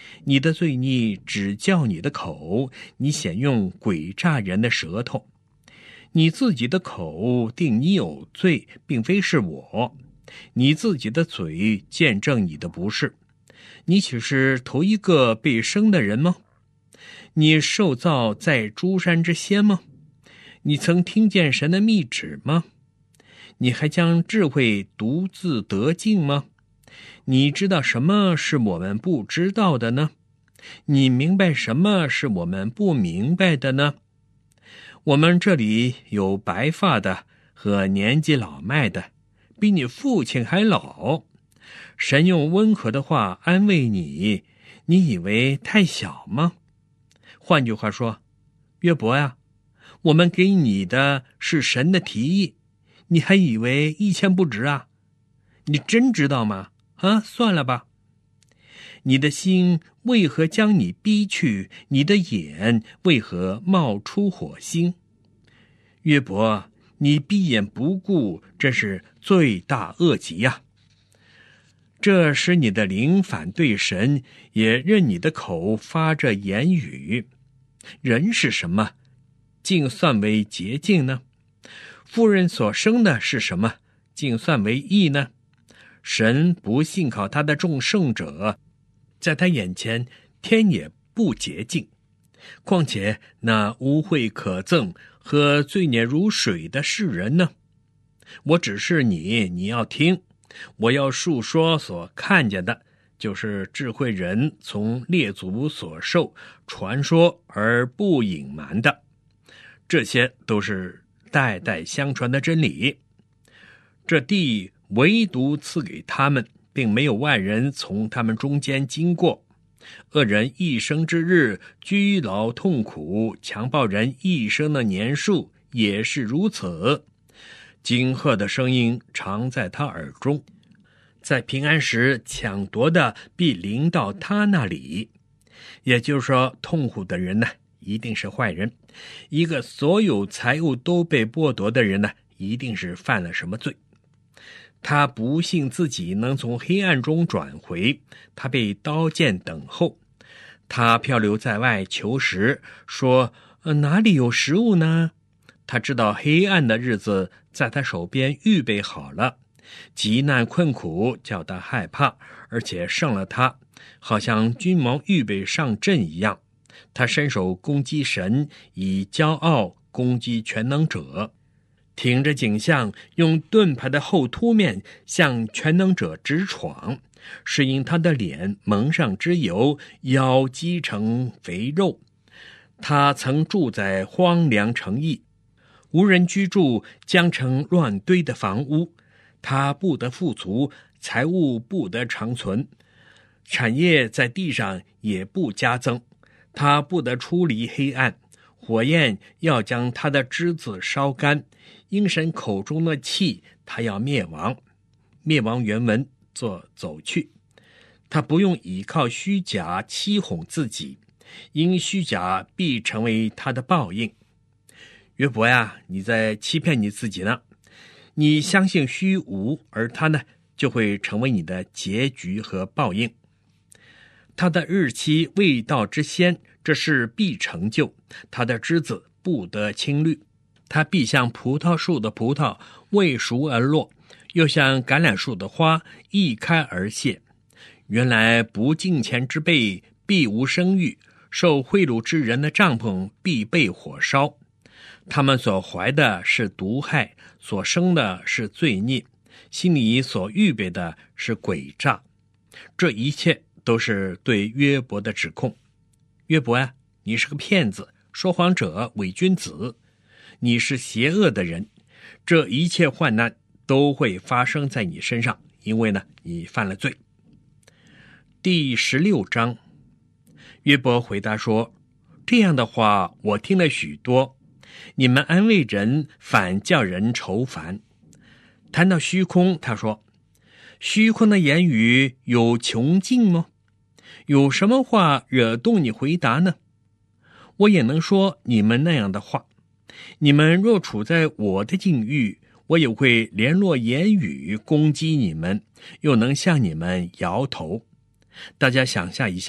你的罪孽只叫你的口，你显用诡诈人的舌头。你自己的口定你有罪，并非是我；你自己的嘴见证你的不是。你岂是头一个被生的人吗？你受造在诸山之先吗？你曾听见神的密旨吗？你还将智慧独自得尽吗？你知道什么是我们不知道的呢？你明白什么是我们不明白的呢？我们这里有白发的和年纪老迈的，比你父亲还老。神用温和的话安慰你，你以为太小吗？换句话说，约伯呀，我们给你的是神的提议，你还以为一钱不值啊？你真知道吗？啊，算了吧。你的心为何将你逼去？你的眼为何冒出火星？约伯，你闭眼不顾，真是罪大恶极呀！这使你的灵反对神，也任你的口发着言语。人是什么，竟算为洁净呢？妇人所生的是什么，竟算为义呢？神不信靠他的众圣者，在他眼前天也不洁净。况且那污秽可憎和罪孽如水的世人呢？我指示你，你要听。我要述说所看见的，就是智慧人从列祖所受传说而不隐瞒的，这些都是代代相传的真理。这地唯独赐给他们，并没有外人从他们中间经过。恶人一生之日居劳痛苦，强暴人一生的年数也是如此。惊吓的声音常在他耳中，在平安时抢夺的必临到他那里。也就是说，痛苦的人呢，一定是坏人；一个所有财物都被剥夺的人呢，一定是犯了什么罪。他不信自己能从黑暗中转回，他被刀剑等候。他漂流在外求食，说、呃、哪里有食物呢？他知道黑暗的日子在他手边预备好了，急难困苦叫他害怕，而且胜了他，好像军矛预备上阵一样。他伸手攻击神，以骄傲攻击全能者，挺着颈项，用盾牌的后凸面向全能者直闯，是因他的脸蒙上脂油，腰积成肥肉。他曾住在荒凉城邑，无人居住，将成乱堆的房屋。他不得富足，财物不得长存，产业在地上也不加增。他不得出离黑暗，火焰要将他的枝子烧干，因神口中的气，他要灭亡。灭亡原文作走去。他不用倚靠虚假欺哄自己，因虚假必成为他的报应。约伯呀，你在欺骗你自己呢。你相信虚无，而他呢，就会成为你的结局和报应。他的日期未到之先，这事必成就。他的枝子不得青绿，他必像葡萄树的葡萄未熟而落，又像橄榄树的花一开而谢。原来不敬虔之辈必无生育，受贿赂之人的帐篷必被火烧。他们所怀的是毒害，所生的是罪孽，心里所预备的是诡诈。这一切都是对约伯的指控。约伯啊，你是个骗子，说谎者，伪君子，你是邪恶的人。这一切患难都会发生在你身上，因为呢，你犯了罪。第十六章，约伯回答说，这样的话我听了许多，你们安慰人，反叫人愁烦。谈到虚空，他说，虚空的言语有穷尽吗？有什么话惹动你回答呢？我也能说你们那样的话。你们若处在我的境遇，我也会联络言语攻击你们，又能向你们摇头。大家想象一下，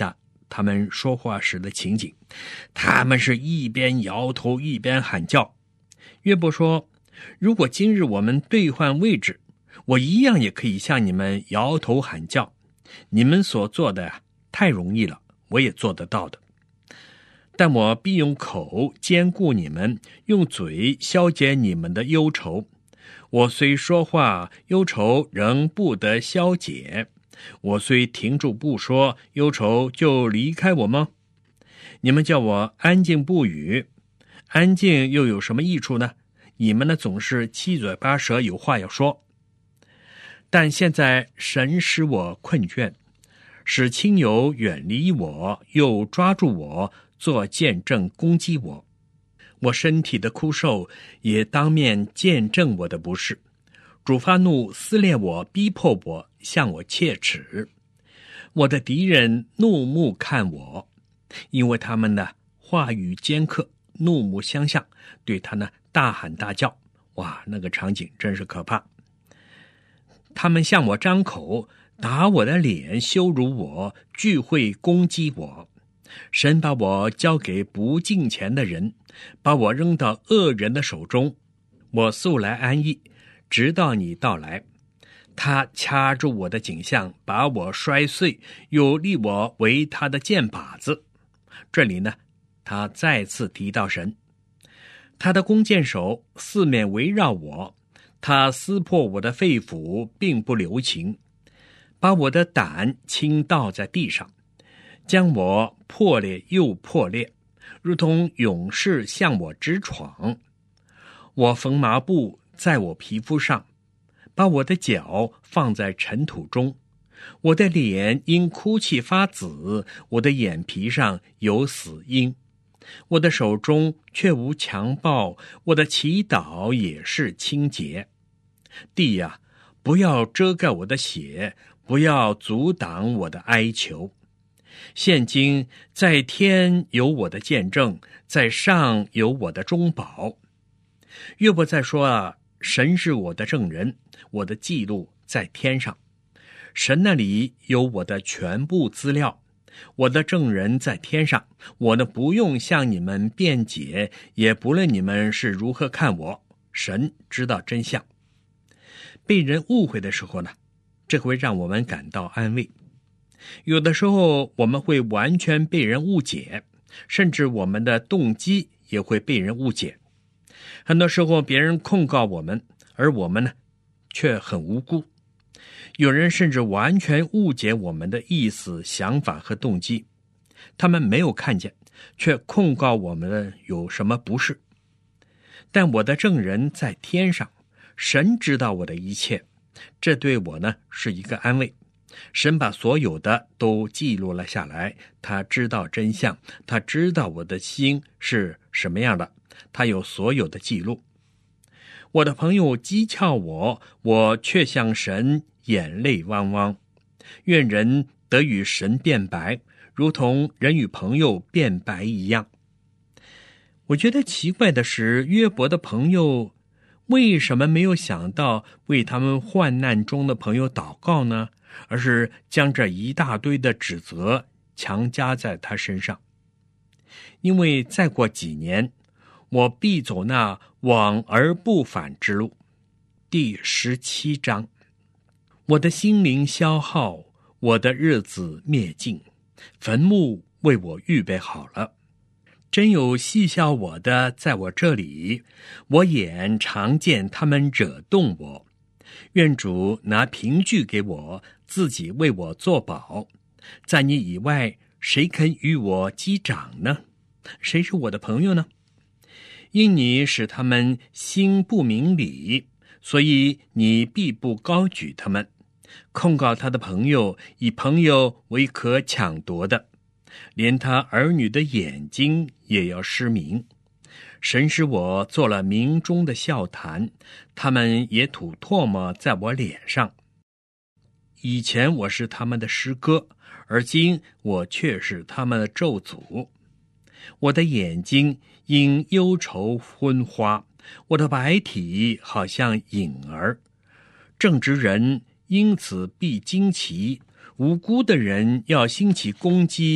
他们说话时的情景，他们是一边摇头一边喊叫。约伯说，如果今日我们兑换位置，我一样也可以向你们摇头喊叫。你们所做的太容易了，我也做得到的。但我必用口坚固你们，用嘴消解你们的忧愁。我虽说话，忧愁仍不得消解；我虽停住不说，忧愁就离开我吗？你们叫我安静不语，安静又有什么益处呢？你们呢，总是七嘴八舌，有话要说。但现在神使我困倦，使亲友远离我，又抓住我做见证攻击我。我身体的枯瘦也当面见证我的不是。主发怒，撕裂我，逼迫我，向我切齿。我的敌人怒目看我，因为他们的话语尖刻，怒目相向，对他呢大喊大叫。哇，那个场景真是可怕。他们向我张口，打我的脸，羞辱我，聚会攻击我。神把我交给不敬虔的人，把我扔到恶人的手中。我素来安逸，直到你到来。他掐住我的颈项，把我摔碎，又立我为他的箭靶子。这里呢，他再次提到神。他的弓箭手四面围绕我，他撕破我的肺腑，并不留情，把我的胆倾倒在地上，将我破裂又破裂，如同勇士向我直闯。我缝麻布在我皮肤上，把我的脚放在尘土中。我的脸因哭泣发紫，我的眼皮上有死印。我的手中却无强暴，我的祈祷也是清洁。地呀，不要遮盖我的血，不要阻挡我的哀求。现今在天有我的见证，在上有我的中保。约伯在说啊，神是我的证人，我的记录在天上。神那里有我的全部资料，我的证人在天上。我呢，不用向你们辩解，也不论你们是如何看我，神知道真相。被人误会的时候呢，这会让我们感到安慰。有的时候我们会完全被人误解，甚至我们的动机也会被人误解。很多时候别人控告我们，而我们呢，却很无辜。有人甚至完全误解我们的意思、想法和动机，他们没有看见，却控告我们的有什么不是。但我的证人在天上，神知道我的一切，这对我呢是一个安慰。神把所有的都记录了下来，他知道真相，他知道我的心是什么样的，他有所有的记录。我的朋友讥诮我，我却向神眼泪汪汪。愿人得与神辩白，如同人与朋友辩白一样。我觉得奇怪的是，约伯的朋友为什么没有想到为他们患难中的朋友祷告呢？而是将这一大堆的指责强加在他身上。因为再过几年，我必走那往而不返之路。第十七章。我的心灵消耗，我的日子灭尽，坟墓为我预备好了。真有戏笑我的在我这里，我眼常见他们惹动我。愿主拿凭据给我，自己为我作保。在你以外，谁肯与我击掌呢？谁是我的朋友呢？因你使他们心不明理，所以你必不高举他们。控告他的朋友，以朋友为可抢夺的，连他儿女的眼睛也要失明。神使我做了民中的笑谈，他们也吐唾沫在我脸上。以前我是他们的诗歌，而今我却是他们的咒诅。我的眼睛因忧愁昏花，我的白体好像影儿。正直人因此必惊奇，无辜的人要兴起攻击，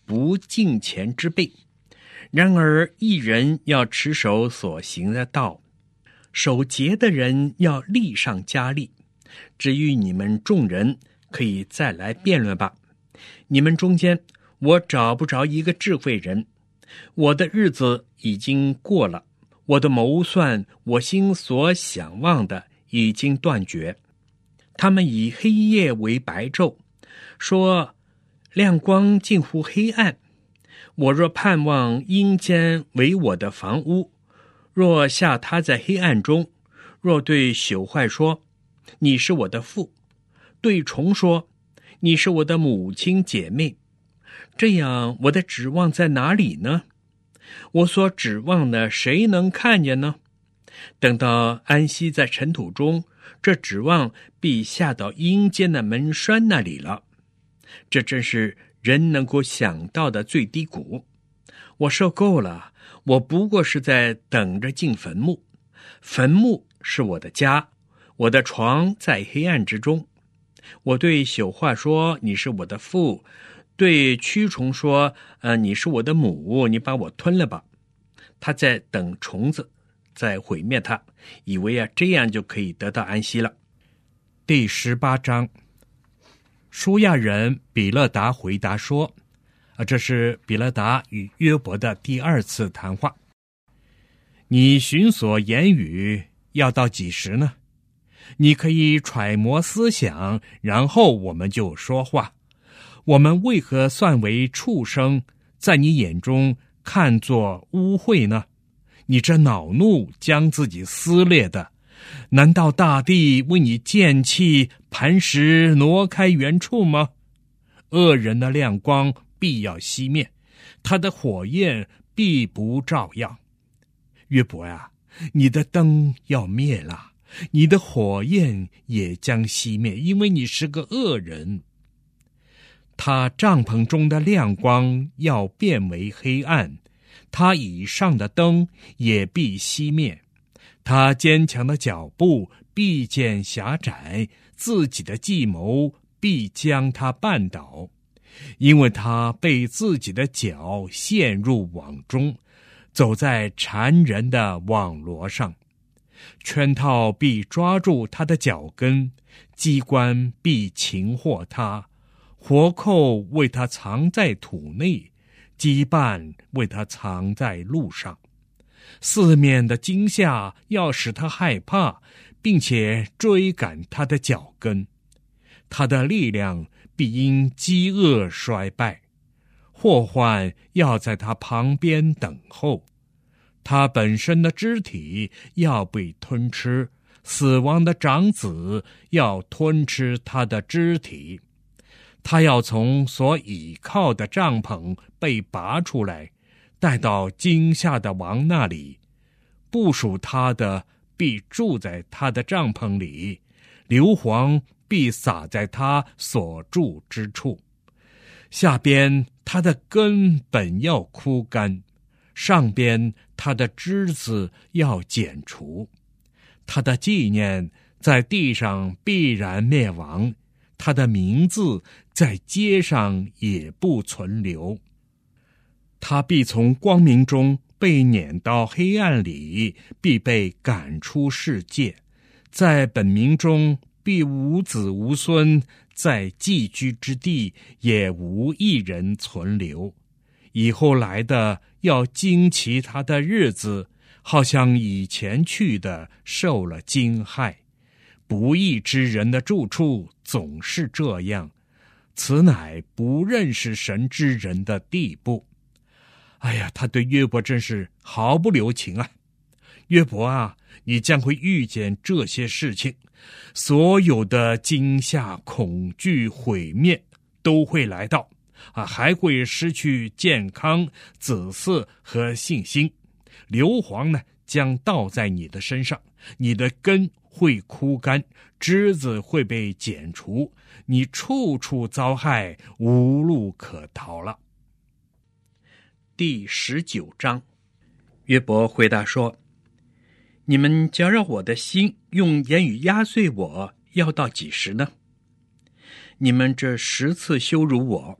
不敬虔之辈。然而义人要持守所行的道，守节的人要力上加力。至于你们众人，可以再来辩论吧。你们中间，我找不着一个智慧人。我的日子已经过了，我的谋算，我心所想望的已经断绝。他们以黑夜为白昼，说亮光近乎黑暗。我若盼望阴间为我的房屋，若下他在黑暗中，若对朽坏说，你是我的父，对虫说，你是我的母亲姐妹，这样我的指望在哪里呢？我所指望的谁能看见呢？等到安息在尘土中，这指望必下到阴间的门栓那里了。这真是人能够想到的最低谷。我受够了，我不过是在等着进坟墓。坟墓是我的家，我的床在黑暗之中。我对朽化说，你是我的父；对蛆虫说，呃，你是我的母，你把我吞了吧。他在等虫子，在毁灭他，以为啊这样就可以得到安息了。 第十八章，书亚人比勒达回答说，啊，这是比勒达与约伯的第二次谈话。你寻索言语要到几时呢？你可以揣摩思想，然后我们就说话。我们为何算为畜生，在你眼中看作污秽呢？你这恼怒将自己撕裂的，难道大地为你见气，磐石挪开原处吗？恶人的亮光必要熄灭，他的火焰必不照耀。约伯呀，你的灯要灭了，你的火焰也将熄灭，因为你是个恶人。他帐篷中的亮光要变为黑暗，他以上的灯也必熄灭。他坚强的脚步必见狭窄，自己的计谋必将他绊倒，因为他被自己的脚陷入网中，走在缠人的网罗上。圈套必抓住他的脚跟，机关必擒获他，活扣为他藏在土内，羁绊为他藏在路上。四面的惊吓要使他害怕，并且追赶他的脚跟。他的力量必因饥饿衰败，祸患要在他旁边等候。他本身的肢体要被吞吃，死亡的长子要吞吃他的肢体。他要从所倚靠的帐篷被拔出来，带到惊吓的王那里。部属他的必住在他的帐篷里，硫磺必洒在他所住之处。下边他的根本要枯干，上边他的枝子要剪除。他的纪念在地上必然灭亡，他的名字在街上也不存留。他必从光明中被撵到黑暗里，必被赶出世界。在本民中必无子无孙，在寄居之地也无一人存留。以后来的要惊奇他的日子，好像以前去的受了惊害。不义之人的住处总是这样，此乃不认识神之人的地步。哎呀，他对约伯真是毫不留情啊！约伯啊，你将会遇见这些事情，所有的惊吓、恐惧、毁灭都会来到啊，还会失去健康、子嗣和信心。硫磺呢，将倒在你的身上，你的根会枯干，枝子会被剪除，你处处遭害，无路可逃了。 第十九章，约伯回答说：你们搅扰我的心，用言语压碎我，要到几时呢？你们这十次羞辱我，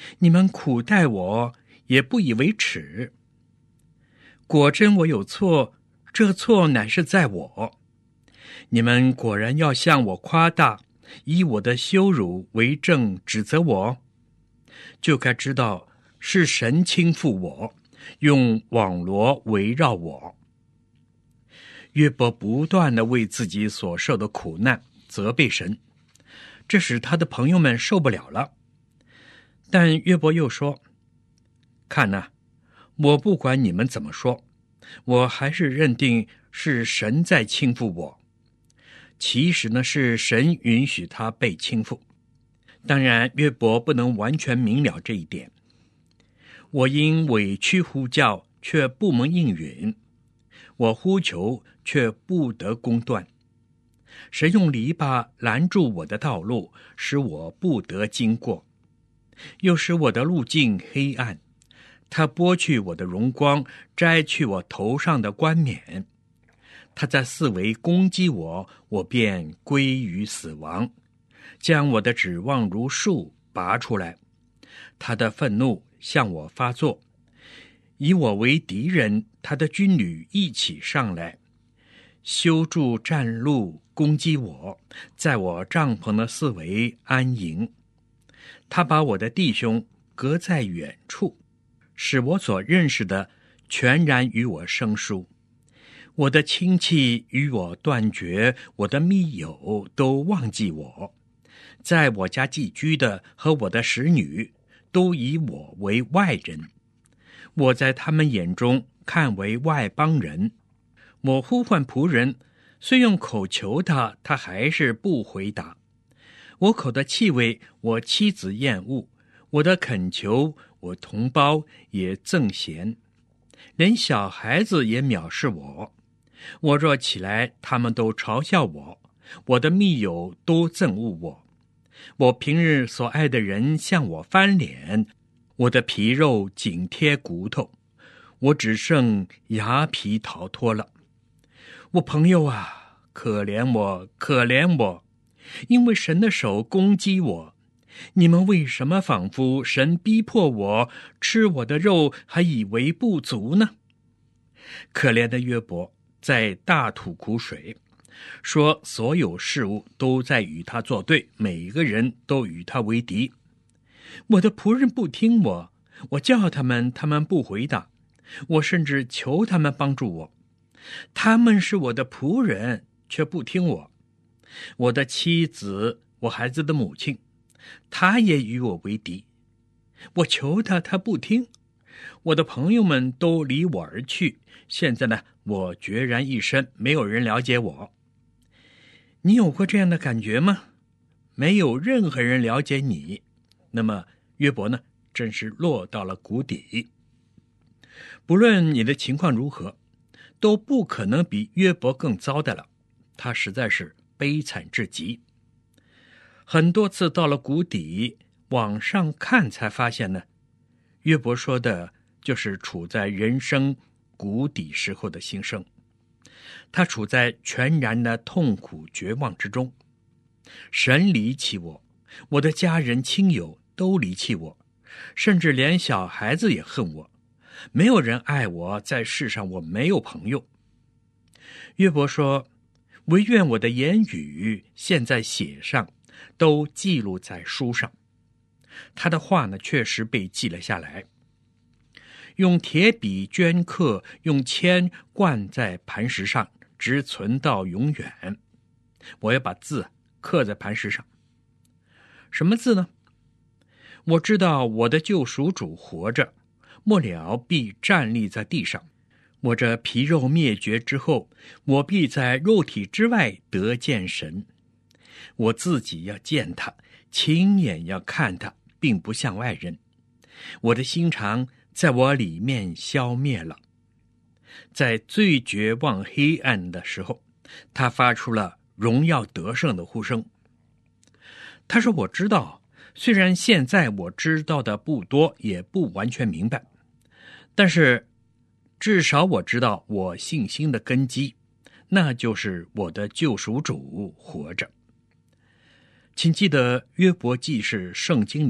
你们苦待我，也不以为耻。果真我有错，这错乃是在我。你们果然要向我夸大，以我的羞辱为证指责我，就该知道是神倾覆我，用网罗围绕我。约伯不断地为自己所受的苦难责备神，这使他的朋友们受不了了。但约伯又说，看哪，我不管你们怎么说，我还是认定是神在倾覆我。其实呢，是神允许他被倾覆。当然，约伯不能完全明了这一点。我因委屈呼叫，却不蒙应允；我呼求，却不得公断。神用篱笆拦住我的道路，使我不得经过，又使我的路径黑暗。他剥去我的荣光，摘去我头上的冠冕。他在四围攻击我，我便归于死亡，将我的指望如树拔出来。他的愤怒向我发作，以我为敌人，他的军旅一起上来，修筑战路攻击我，在我帐篷的四围安营。他把我的弟兄隔在远处，使我所认识的全然与我生疏。我的亲戚与我断绝，我的密友都忘记我。在我家寄居的和我的使女都以我为外人，我在他们眼中看为外邦人。我呼唤仆人，虽用口求他，他还是不回答。我口的气味，我妻子厌恶；我的恳求，我同胞也憎嫌，连小孩子也藐视我。我若起来，他们都嘲笑我；我的密友都憎恶我。我平日所爱的人向我翻脸，我的皮肉紧贴骨头，我只剩牙皮逃脱了。我朋友啊，可怜我，可怜我，因为神的手攻击我。你们为什么仿佛神逼迫我吃我的肉，还以为不足呢？可怜的约伯在大吐苦水，说所有事物都在与他作对，每一个人都与他为敌。我的仆人不听我，我叫他们，他们不回答，我甚至求他们帮助我。他们是我的仆人，却不听我。我的妻子，我孩子的母亲，他也与我为敌。我求他，他不听。我的朋友们都离我而去，现在呢，我孑然一身，没有人了解我。你有过这样的感觉吗？没有任何人了解你。那么约伯呢，真是落到了谷底。不论你的情况如何，都不可能比约伯更糟的了。他实在是悲惨至极。很多次到了谷底，往上看才发现呢，约伯说的就是处在人生谷底时候的心声。他处在全然的痛苦绝望之中。神离弃我，我的家人亲友都离弃我，甚至连小孩子也恨我。没有人爱我，在世上我没有朋友。约伯说，惟愿我的言语现在写上，都记录在书上。他的话呢，确实被记了下来，用铁笔镌刻，用铅灌在磐石上，直存到永远。我要把字刻在磐石上。什么字呢？我知道我的救赎主活着，末了必站立在地上。我这皮肉灭绝之后，我必在肉体之外得见神。我自己要见他，亲眼要看他，并不像外人。我的心肠在我里面消灭了。在最绝望黑暗的时候，他发出了荣耀得胜的呼声。他说，我知道，虽然现在我知道的不多，也不完全明白，但是至少我知道我信心的根基，那就是我的救赎主活着。请记得，约伯记是圣经里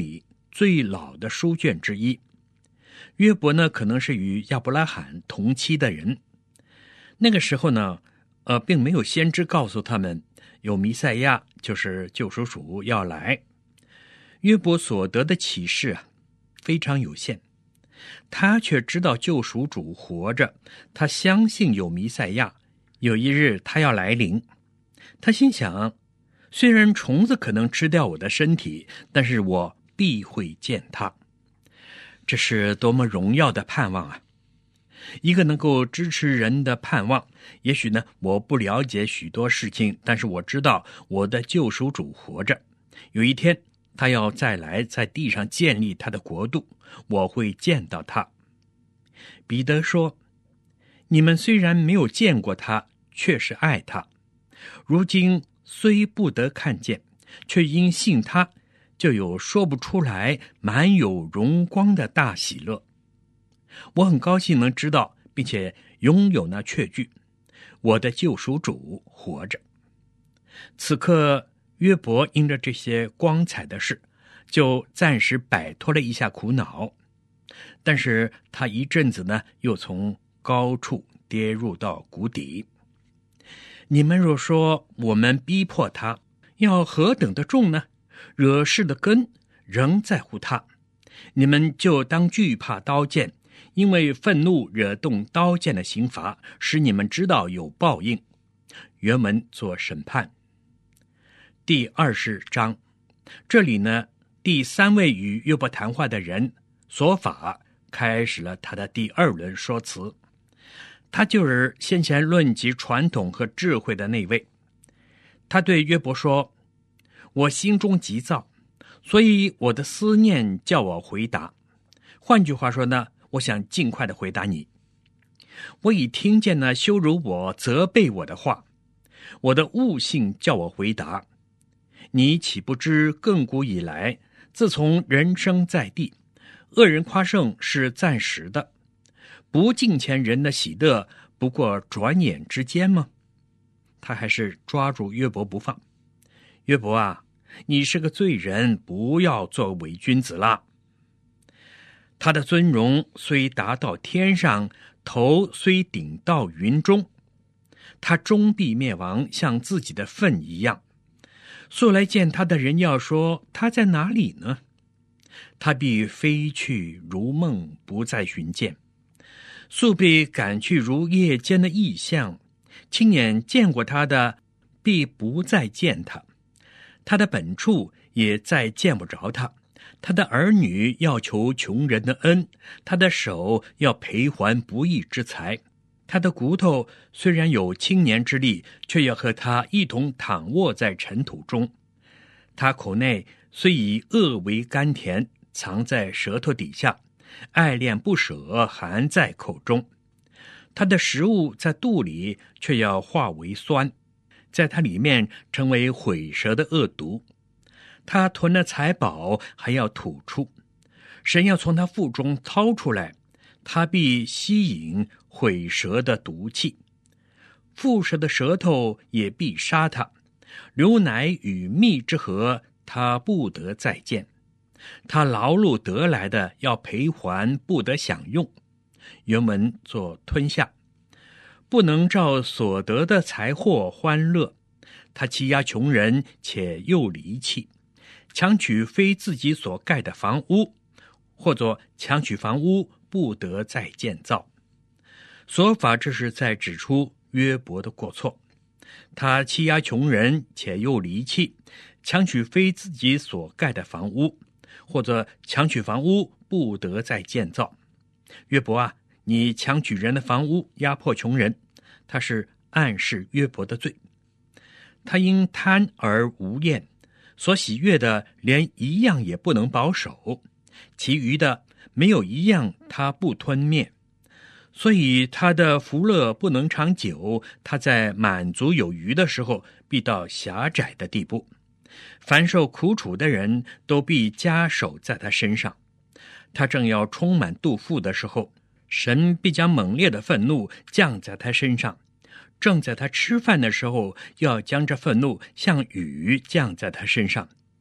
最老的书卷之一。约伯呢，可能是与亚伯拉罕同期的人。那个时候呢，呃，并没有先知告诉他们有弥赛亚，就是救赎主要来。约伯所得的启示啊，非常有限。他却知道救赎主活着，他相信有弥赛亚，有一日他要来临。他心想，虽然虫子可能吃掉我的身体，但是我必会见他。这是多么荣耀的盼望啊！一个能够支持人的盼望。也许呢，我不了解许多事情，但是我知道我的救赎主活着。有一天，他要再来在地上建立他的国度，我会见到他。彼得说，你们虽然没有见过他，却是爱他。如今虽不得看见，却因信他，就有说不出来满有荣光的大喜乐。我很高兴能知道并且拥有那确据，我的救赎主活着。此刻约伯因着这些光彩的事，就暂时摆脱了一下苦恼，但是他一阵子呢，又从高处跌入到谷底。你们若说我们逼迫他，要何等的重呢？惹事的根仍在乎他，你们就当惧怕刀剑，因为愤怒惹动刀剑的刑罚，使你们知道有报应。原文做审判。第二十章，这里呢，第三位与约伯谈话的人所法开始了他的第二轮说辞。他就是先前论及传统和智慧的那位。他对约伯说，我心中急躁，所以我的思念叫我回答。换句话说呢，我想尽快的回答你。我已听见那羞辱我责备我的话，我的悟性叫我回答。你岂不知亘古以来，自从人生在地，恶人夸胜是暂时的，不敬虔人的喜乐不过转眼之间吗？他还是抓住约伯不放。约伯啊，你是个罪人，不要做伪君子啦。他的尊荣虽达到天上，头虽顶到云中，他终必灭亡，像自己的粪一样。素来见他的人要说，他在哪里呢？他必飞去如梦，不再寻见。素被赶去如夜间的异象，亲眼见过他的，必不再见他。他的本处也再见不着他。他的儿女要求穷人的恩，他的手要赔还不义之财。他的骨头虽然有青年之力，却要和他一同躺卧在尘土中。他口内虽以恶为甘甜，藏在舌头底下，爱恋不舍，含在口中。他的食物在肚里，却要化为酸，在他里面成为毁舌的恶毒。他囤了财宝，还要吐出，神要从他腹中掏出来，他必吸引毁舌的毒气，腹舌的舌头也必杀他。流奶与蜜之河，他不得再见。他劳碌得来的要赔还，不得享用。原文作吞下，不能照所得的财货欢乐。他欺压穷人，且又离弃，强取非自己所盖的房屋，或作强取房屋，不得再建造。所法这是在指出约伯的过错。他欺压穷人，且又离弃，强取非自己所盖的房屋，或者强取房屋，不得再建造。约伯啊，你强取人的房屋，压迫穷人，他是暗示约伯的罪。他因贪而无厌，所喜悦的连一样也不能保守，其余的没有一样他不吞灭。所以他的福乐不能长久，他在满足有余的时候，必到狭窄的地步。凡受苦楚的人都必加手在他身上。他正要充满肚腹的时候，神必将猛烈的愤怒降在他身上。正在他吃饭的时候，要将这愤怒像雨降在他身上。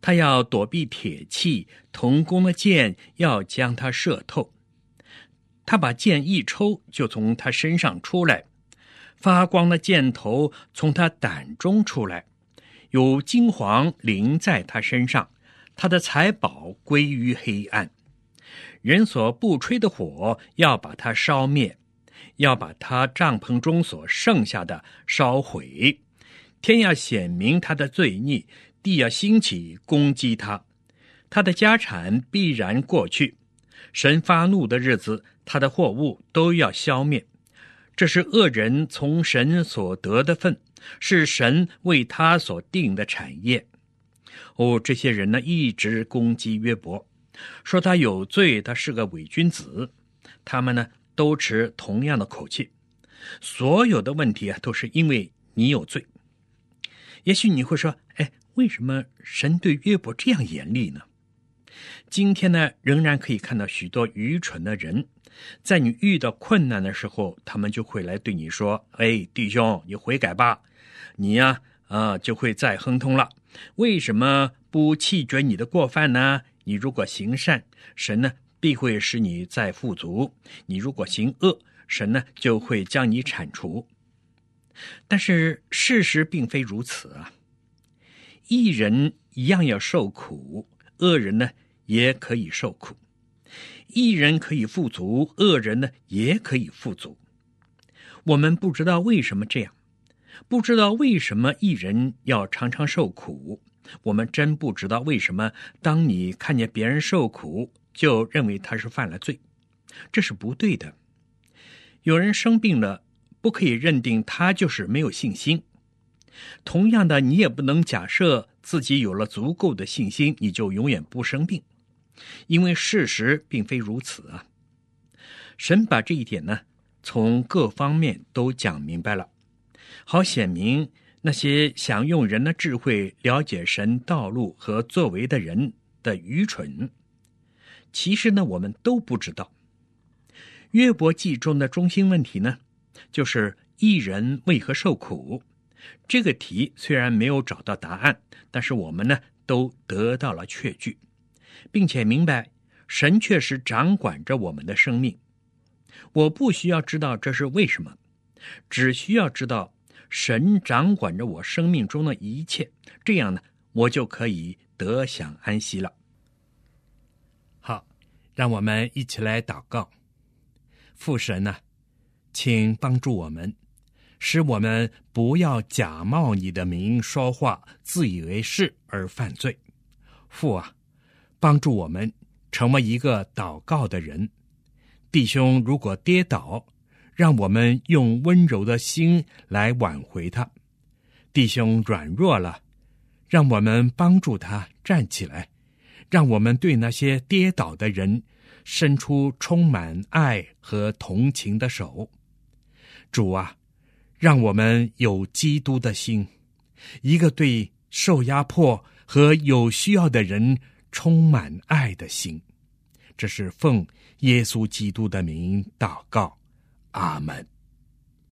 他要躲避铁器，铜弓的箭要将他射透。他把箭一抽，就从他身上出来，发光的箭头从他胆中出来，有金黄淋在他身上，他的财宝归于黑暗。人所不吹的火要把它烧灭，要把他帐篷中所剩下的烧毁。天要显明他的罪孽，地要兴起攻击他，他的家产必然过去。神发怒的日子，他的货物都要消灭。这是恶人从神所得的份，是神为他所定的产业。哦，这些人呢，一直攻击约伯，说他有罪，他是个伪君子。他们呢，都持同样的口气，所有的问题啊，都是因为你有罪。也许你会说，哎，为什么神对约伯这样严厉呢？今天呢，仍然可以看到许多愚蠢的人，在你遇到困难的时候，他们就会来对你说，哎，弟兄，你悔改吧，你呀、啊，啊，就会再亨通了。为什么不弃绝你的过犯呢？你如果行善，神呢必会使你再富足；你如果行恶，神呢就会将你铲除。但是事实并非如此啊！义人一样要受苦，恶人呢也可以受苦。义人可以富足，恶人呢也可以富足。我们不知道为什么这样，不知道为什么义人要常常受苦。我们真不知道为什么当你看见别人受苦，就认为他是犯了罪，这是不对的。有人生病了，不可以认定他就是没有信心。同样的，你也不能假设自己有了足够的信心，你就永远不生病，因为事实并非如此啊。神把这一点呢，从各方面都讲明白了，好显明那些想用人的智慧了解神道路和作为的人的愚蠢。其实呢，我们都不知道。约伯记中的中心问题呢，就是义人为何受苦。这个题虽然没有找到答案，但是我们呢都得到了确据，并且明白神确实掌管着我们的生命。我不需要知道这是为什么，只需要知道神掌管着我生命中的一切，这样呢，我就可以得享安息了。 好，让我们一起来祷告。父神啊，请帮助我们，使我们不要假冒你的名说话，自以为是而犯罪。父啊，帮助我们成为一个祷告的人。弟兄如果跌倒，让我们用温柔的心来挽回他。弟兄软弱了，让我们帮助他站起来。让我们对那些跌倒的人伸出充满爱和同情的手。主啊，让我们有基督的心，一个对受压迫和有需要的人充满爱的心。这是奉耶稣基督的名祷告，阿们。